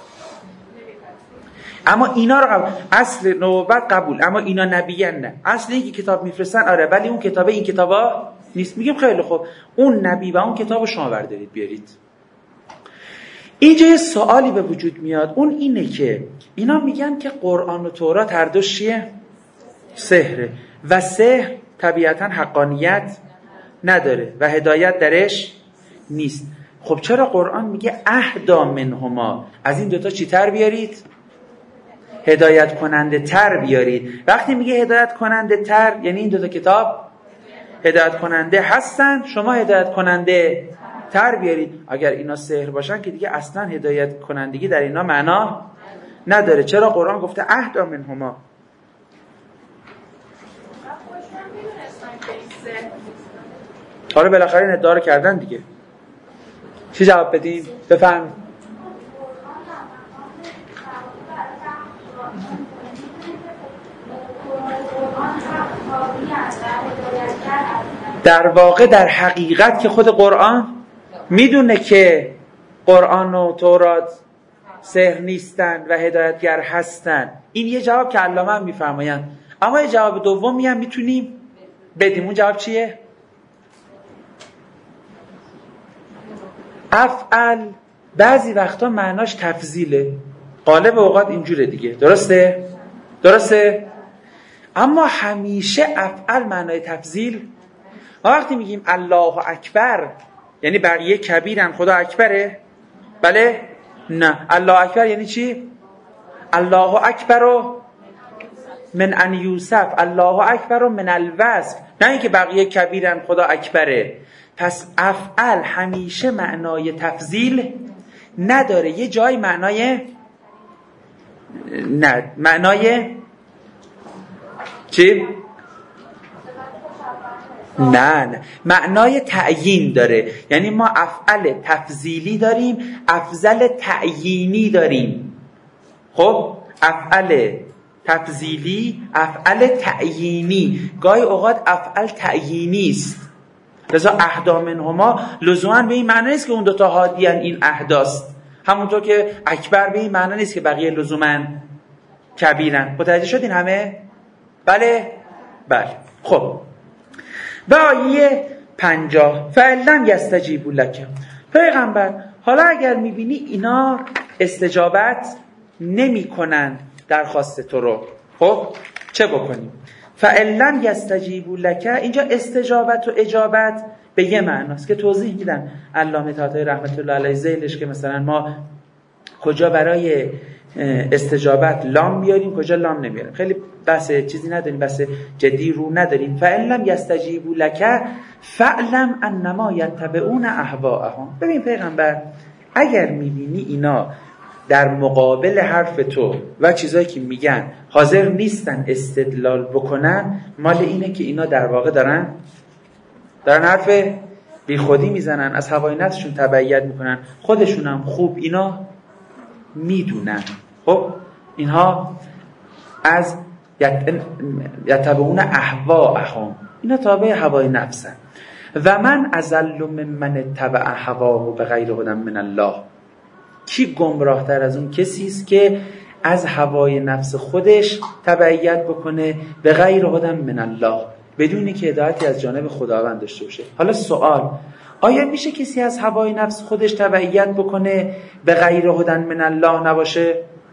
اما اینا رو قبول، اصل نبوت قبول، اما اینا نبیان نه. اصل اینکه کتاب میفرستن آره، ولی اون کتابه این کتابا نیست. میگیم خیلی خوب اون نبی و اون کتاب رو شما بردارید بیارید. اینجا یه سوالی به وجود میاد، اون اینه که اینا میگن که قرآن و تورات هر دوش چیه؟ سحره و سحر طبیعتا حقانیت نداره و هدایت درش نیست. خب چرا قرآن میگه اهدا منهما، از این دوتا چی تر بیارید؟ هدایت کننده تر بیارید. وقتی میگه هدایت کننده تر یعنی این دوتا کتاب هدایت کننده هستن، شما هدایت کننده تر بیارید. اگر اینا سحر باشن که دیگه اصلا هدایت کنندگی در اینا معنا نداره. چرا قرآن گفته اهدا منهما؟ حالا بالاخره این ادعا رو کردن دیگه، چی جواب بدیم؟ بفهم. در واقع در حقیقت که خود قرآن میدونه که قرآن و تورات سحر نیستن و هدایتگر هستن. این یه جواب که علامه هم میفرمایند. اما یه جواب دومی هم میتونیم بدیم. اون جواب چیه؟ افعل بعضی وقتا معناش تفضیله، غالب اوقات اینجوره دیگه، درسته؟ درسته؟ اما همیشه افعل معنای تفضیل. ما وقتی میگیم الله اکبر یعنی بقیه کبیرن خدا اکبره؟ بله؟ نه. الله اکبر یعنی چی؟ الله اکبر من ان یوسف، الله اکبر من الوصف، نه اینکه بقیه کبیرن خدا اکبره. پس افعل همیشه معنای تفضیل نداره، یه جای معنای نه معنای چی؟ نه نه معنای تعیین داره. یعنی ما افعل تفضیلی داریم، افضل تعیینی داریم. خب افعل تفضیلی، افعل تعیینی، گاهی اوقات افعل تعیینی است. لذا اهدا منهما لزوما به این معنی نیست که اون دوتا هادیان این اهداست، همونطور که اکبر به این معنی نیست که بقیه لزوما کبیرن. متوجه شدین همه؟ بله؟ بله. خب به آیه پنجاه فعلم یستجیبوا لک. پیغمبر حالا اگر میبینی اینا استجابت نمی کنن درخواست تو رو، خب چه بکنیم؟ فعلم یستجیبوا لک، اینجا استجابت و اجابت به یه معناست که توضیح میدن علامه طحاطی رحمت الله علیه ذیلش، که مثلا ما کجا برای استجابت لام بیاریم، کجا لام نمیاریم. خیلی بحث چیزی نداریم، بحث جدی رو نداریم. فَإِن لَّمْ يَسْتَجِیبُوا لَکَ فَاعْلَمْ أَنَّمَا یَتَّبِعُونَ أَهْوَاءَهُم. ببین پیغمبر، اگر میبینی اینا در مقابل حرف تو و چیزایی که میگن حاضر نیستن استدلال بکنن، مال اینه که اینا در واقع دارن دارن حرف بی خودی میزنن، از هوای نفسشون تبعیت میکنن، خودشون هم خوب اینا میدونن. خب اینها از یتبعون اهواءهم، اینا تابع هوای نفسن. و من اضل ممن اتبع هواه بغیر هدی من الله. کی گمراه تر از اون کسی است که از هوای نفس خودش تبعیت بکنه به غیر هدی من الله، بدونی که هدایتی از جانب خداوند داشته باشه. حالا سوال، آیا میشه کسی از هوای نفس خودش تبعیت بکنه به غیر هدی من الله نباشه؟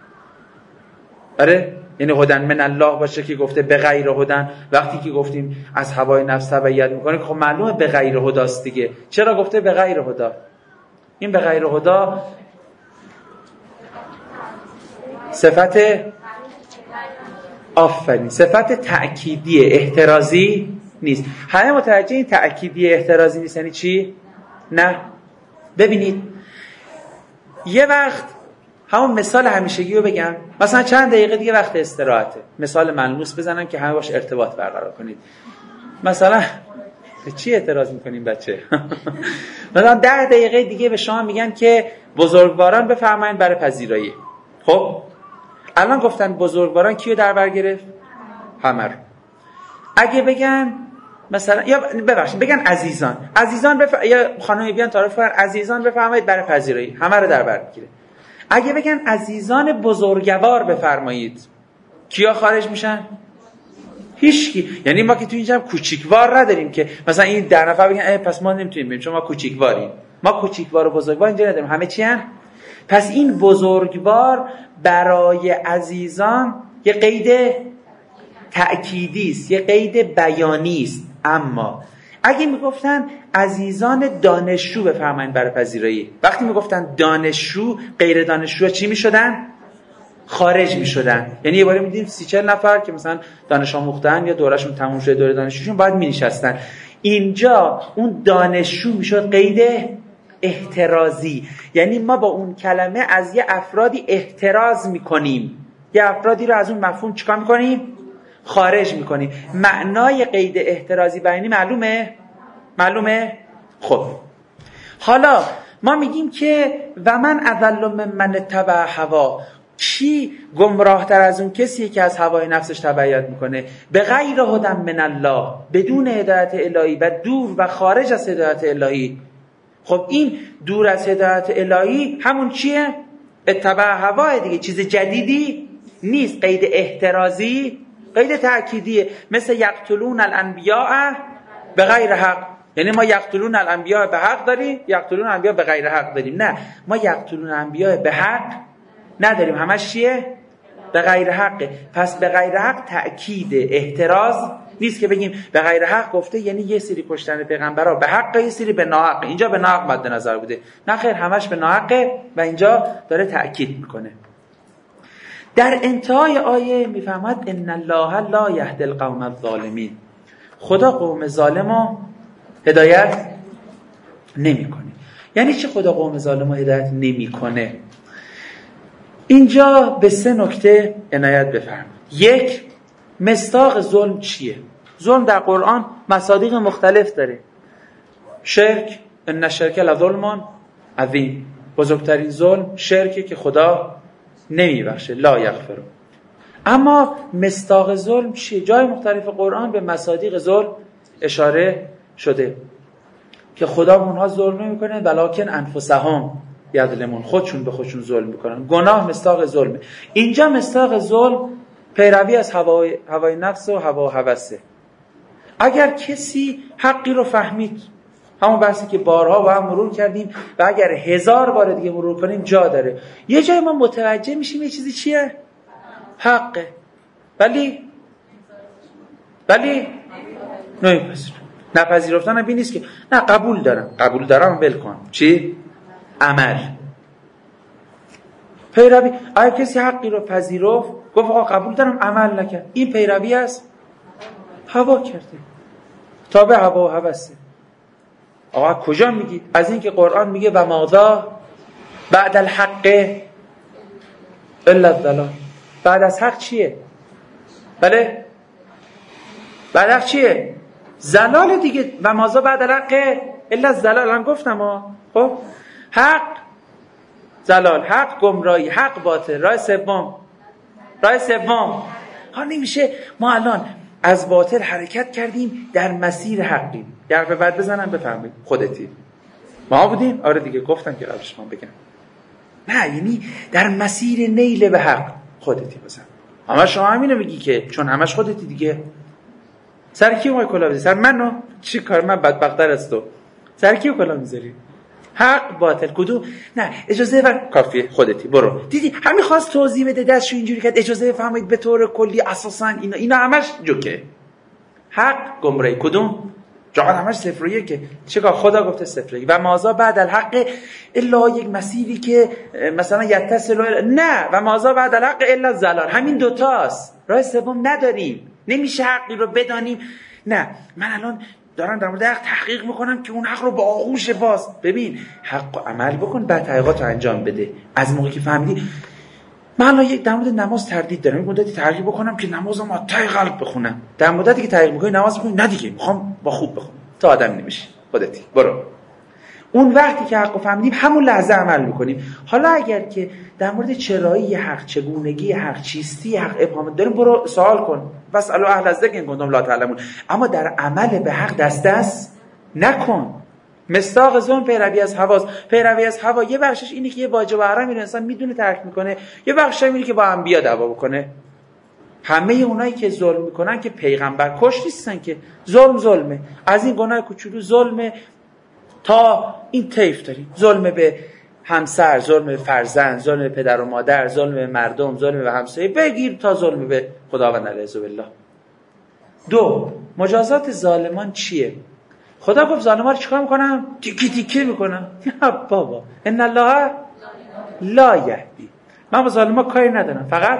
آره، یعنی هدی من الله باشه که گفته به غیر هدی. وقتی که گفتیم از هوای نفس تبعیت میکنه، خب معلومه به غیر هداست دیگه. چرا گفته به غیر هدی؟ این به غیر هدی صفت آفرین صفت تأکیدی احترازی نیست. همه متوجه این تأکیدی احترازی نیست یعنی چی؟ نه. ببینید یه وقت همون مثال همیشگی رو بگم، مثلا چند دقیقه دیگه وقت استراحته، مثال ملموس بزنم که همه باش ارتباط برقرار کنید. مثلا به چی اعتراض میکنیم بچه؟ مثلا ده دقیقه دیگه به شما میگن که بزرگواران بفرمایید برای پذیرایی. خب الان گفتن بزرگواران کیو در بر گرفت؟ همه رو. اگه بگن مثلا، یا ببخشید بگن عزیزان، عزیزان بف... یا خانمی بیان تعارف کنن عزیزان بفرمایید برای پذیرایی، همه رو در بر میگیره. اگه بگن عزیزان بزرگوار بفرمایید، کیا خارج میشن؟ هیچکی. یعنی ما که تو اینجا کوچیکوار نداریم که مثلا این در نفر بگن پس ما نمیتونیم بریم چون ما کوچیکواریم. ما کوچیکوار و بزرگوار اینجا نداریم، همه چی هن؟ پس این بزرگوار برای عزیزان یه قید تأکیدی است، یه قید بیانی است. اما اگه میگفتن عزیزان دانشجو بفرمایید برای پذیرایی، وقتی میگفتن دانشجو، غیر دانشجو چی میشدن؟ خارج میشدن. یعنی یه باره میدیم سی چهل نفر که مثلا دانش آموختن یا دورشون تموم شده، دوره دانشجوشون باید مینشستن. اینجا اون دانشجو میشد قید احترازی. یعنی ما با اون کلمه از یه افرادی احتراز میکنیم، یه افرادی رو از اون مفهوم چیکار میکنیم؟ خارج میکنیم. معنای قید احترازی بیانی معلومه؟ معلومه؟ خب حالا ما میگیم که و من اضل ممن اتبع هوا. کی گمراه تر از اون کسیه که از هوای نفسش تبعیت میکنه به غیر هدی من الله، بدون هدایت الهی و دور و خارج از هدایت الهی. خب این دور از هدایت الهی همون چیه؟ اتبع هوا دیگه، چیز جدیدی نیست. قید احترازی قید تأکیدیه، مثل یقتلون الانبیاء به غیر حق. یعنی ما یقتلون الانبیاء به حق داریم، یقتلون الانبیاء به غیر حق داریم. نه، ما یقتلون الانبیاء به حق نداریم، همش چیه؟ به غیر حقه. پس به غیر حق تأکید احتراز نیست که بگیم به غیر حق گفته یعنی یه سری کشتن پیغمبرها به حق، یه سری به ناحق. اینجا به ناحق مد نظر بوده، نه خیر، همش به ناحقه و اینجا داره تأکید میکنه. در انتهای آیه میفهمد ان الله لا یهدی القوم الظالمین. خدا قوم ظالمو هدایت نمیکنه. یعنی چی خدا قوم ظالمو هدایت نمیکنه؟ اینجا به سه نکته عنایت بفرمایید. یک، مصداق ظلم چیه؟ ظلم در قرآن مصادیق مختلف داره. شرک، ان الشرک لظلم عظیم. بزرگترین ظلم شرکه که خدا نمیبخشه، لا یغفر. اما مصداق ظلم چیه؟ جای مختلف قرآن به مصادیق ظلم اشاره شده که خدا به اونها ظلم نمیکنه ولکن انفسهم یظلمون، خودشون به خودشون ظلم میکنن. گناه مصداق ظلمه. اینجا مصداق ظلم پیروی از هوای, هوای نفس و هوا و هوسه. اگر کسی حقی رو فهمید، همون بحثی که بارها با هم مرور کردیم و اگر هزار بار دیگه مرور کنیم جا داره، یه جای ما متوجه میشیم یه چیزی چیه؟ حقه، ولی ولی نمیپذیرم. نپذیرفتن هم این نیست که نه قبول دارم، قبول دارم ول کن. چی؟ عمل. پیروی، اگه کسی حقی رو پذیرفت گفت آقا قبول دارم، عمل نکرد، این پیروی است. هوا کرده، تابع هوا و هوسه. آقا کجا میگید؟ از این که قرآن میگه و ماذا بعد الحق الا الضلال. بعد از حق چیه؟ بله بعد حق چیه؟ زلال دیگه. و ماذا بعد الحق الا الضلال. هم گفتم ها. خب حق زلال، حق گمراهی، حق باطل. راه سوم، راه سوم ها نمیشه. ما الان از باطل حرکت کردیم، در مسیر حقیم. در به بعد بزنم بفهمید خودتی. ما بودیم؟ آره دیگه گفتم که قبلش ما بگم. نه یعنی در مسیر نیل به حق خودتی بزن. اما شما همینو میگی که چون همش خودتی دیگه. سر کی اومای کلا بزنی؟ سر منو؟ چی کار من بدبخت‌تر از تو؟ سر کی کلا میذاری؟ حق باطل کدوم؟ نه اجازه و کافیه خودتی برو. دیدی همین خواست توضیح بده، دستشو اینجوری کرد اجازه بفهمید به طور کلی اساسا اینا اینا همش جوکه. حق گمراهی کدوم؟ جهان همش صفر و یکه. چیکار خدا گفته صفر و یک. و ماذا بعد الحق الا یک مسیری که مثلا یتصل. نه و ماذا بعد الحق الا الضلال. همین دوتاست، راه سوم نداریم. نمیشه حقی رو بدانیم. نه من الان دارم در مورد حق تحقیق میکنم که اون حق رو با آغوش باز. ببین حق و عمل بکن، بعد تحقیقات رو انجام بده. از موقعی که فهمیدی من الان یک در مورد نماز تردید دارم، یک مدتی تحقیق بکنم که نمازم با تای قلب بخونم. در مدتی که تحقیق میکنی نماز میکنی نه دیگه میخوام با خوب بخونم، تا آدم نمیشی خودتی برو. اون وقتی که حق رو فهمیدیم همون لحظه عمل میکنیم. حالا اگر که در مورد چرایی حق، چگونگی حق، چیستی حق ابهام داریم برو سوال کن. واسالو اهل الذکر ان کنتم لا تعلمون. اما در عمل به حق دست دست نکن. مصداق ظلم پیروی از هواست. پیروی از هوا یه بخشش اینه که یه واجب و حرام انسان میدونه ترک میکنه، یه بخشش اینه که با انبیا دعوا بکنه. همه اونایی که ظلم میکنن که پیغمبر کش نیستن که. ظلم ظلمه، از این گناه کوچولو ظلمه تا این طیف داریم. ظلم به همسر، ظلم به فرزند، ظلم به پدر و مادر، ظلم به مردم، ظلم به همسایه، بگیر تا ظلم به خداوند علیه بالله. دو، مجازات ظالمان چیه؟ خدا گفت ظالما رو چیکار میکنم؟ تیکی تیکی میکنم. نه بابا، ان الله لا یهدی. من با ظالما کاری ندارم، فقط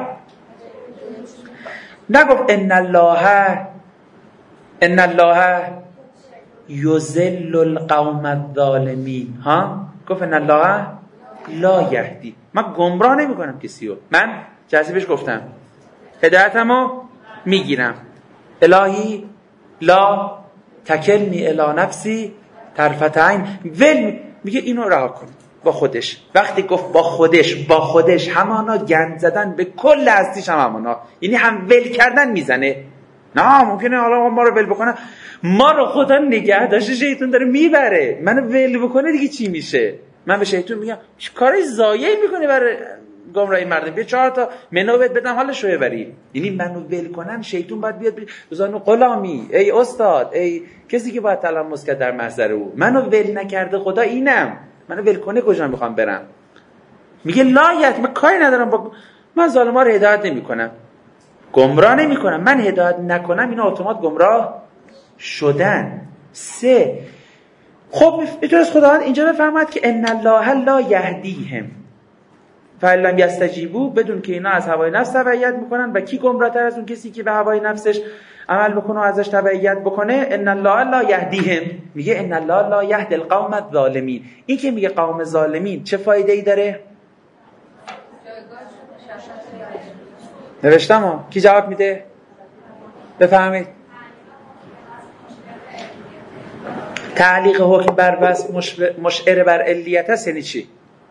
نگفت ان الله ان الله یذل القوم الظالمین. ها گفت ان الله لا یهدی. من گمراه نمیکنم کسی رو. من جذبش گفتم هدایتمو میگیرم. الهی لا تکلنی الی نفسی طرفت عین. ول میگه اینو رها کن با خودش. وقتی گفت با خودش، با خودش همانا گند زدن به کل هستیش هم همانا، یعنی هم ول کردن میزنه. نه ممکنه حالا ما رو ول بکنه، ما رو خدا نگه داشته شیطان داره میبره. منو ول بکنه دیگه چی میشه؟ من به شیطان میگم کاری ضایع میکنی برای گمراهی مردم، بیا چهار تا منو بهت بدم حالش رو ببری. یعنی منو ول کنن شیطان باید بیاد بزنه غلامی. ای استاد، ای کسی که باید تلمس کرد در محضر او، منو ول نکرده خدا اینم، منو ول کنه کجا میخوام برم؟ میگه لایت من کاری ندارم با من ظالما رو هدایت نمیکنم، گمراه نمیکنم. من هدایت نکنم اینا اتومات گمراه شدن. سه، خب اینطور خداوند اینجا بفرماد که ان الله لا یهدیهم فلم یستجیبوا، بدون که اینا از هوای نفس تبعیت میکنن. و کی گمراه تر از اون کسی که به هوای نفسش عمل بکنه و ازش تبعیت بکنه؟ ان الله لا یهدیهم. میگه ان الله لا یهدی القوم الظالمین. این که میگه قوم ظالمین چه فایده ای داره؟ نوشتم ها، کی جواب میده؟ بفهمید. تعلیق حکم بر وصف مشعر بر علیت است یعنی چی؟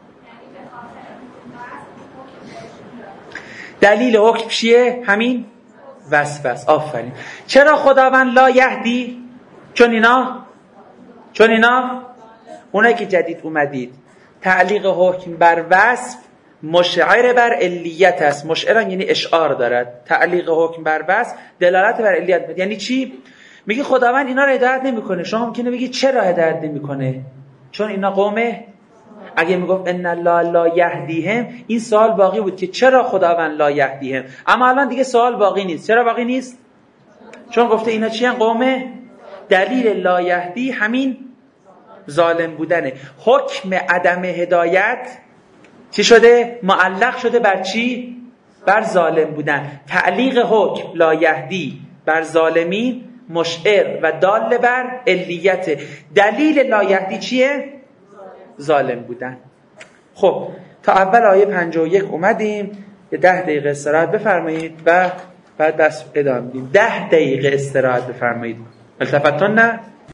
دلیل حکم چیه؟ همین وصف است. آفرین. چرا خداوند لا یهدی؟ چون اینا چون اینا اونایی که جدید اومدید تعلیق حکم بر وصف مشعر بر علیت است. مشعر یعنی اشعار دارد. تعلیق حکم بر وصف دلالت بر علیت میده. یعنی چی؟ میگه خداوند اینا رو هدایت نمیکنه. شما ممکنه بگی چرا هدایت نمیکنه؟ چون اینا قومه. اگه میگفت ان الله لا یهدیهم این سوال باقی بود که چرا خداوند لا یهدیهم. اما الان دیگه سوال باقی نیست. چرا باقی نیست؟ چون گفته اینا چی ان؟ قومه. دلیل لا یهدی همین ظالم بودنه. حکم عدم هدایت چی شده؟ معلق شده بر چی؟ بر ظالم بودن. تعلیق حکم لا یهدی بر ظالمین مشعر و دال بر علیت. دلیل لا یهدی چیه؟ ظالم بودن. خب تا اول آیه پنجاه و یک اومدیم. یه ده دقیقه استراحت بفرمایید و بعد بس ادامه میدیم. ده دقیقه استراحت بفرمایید. التفتون نه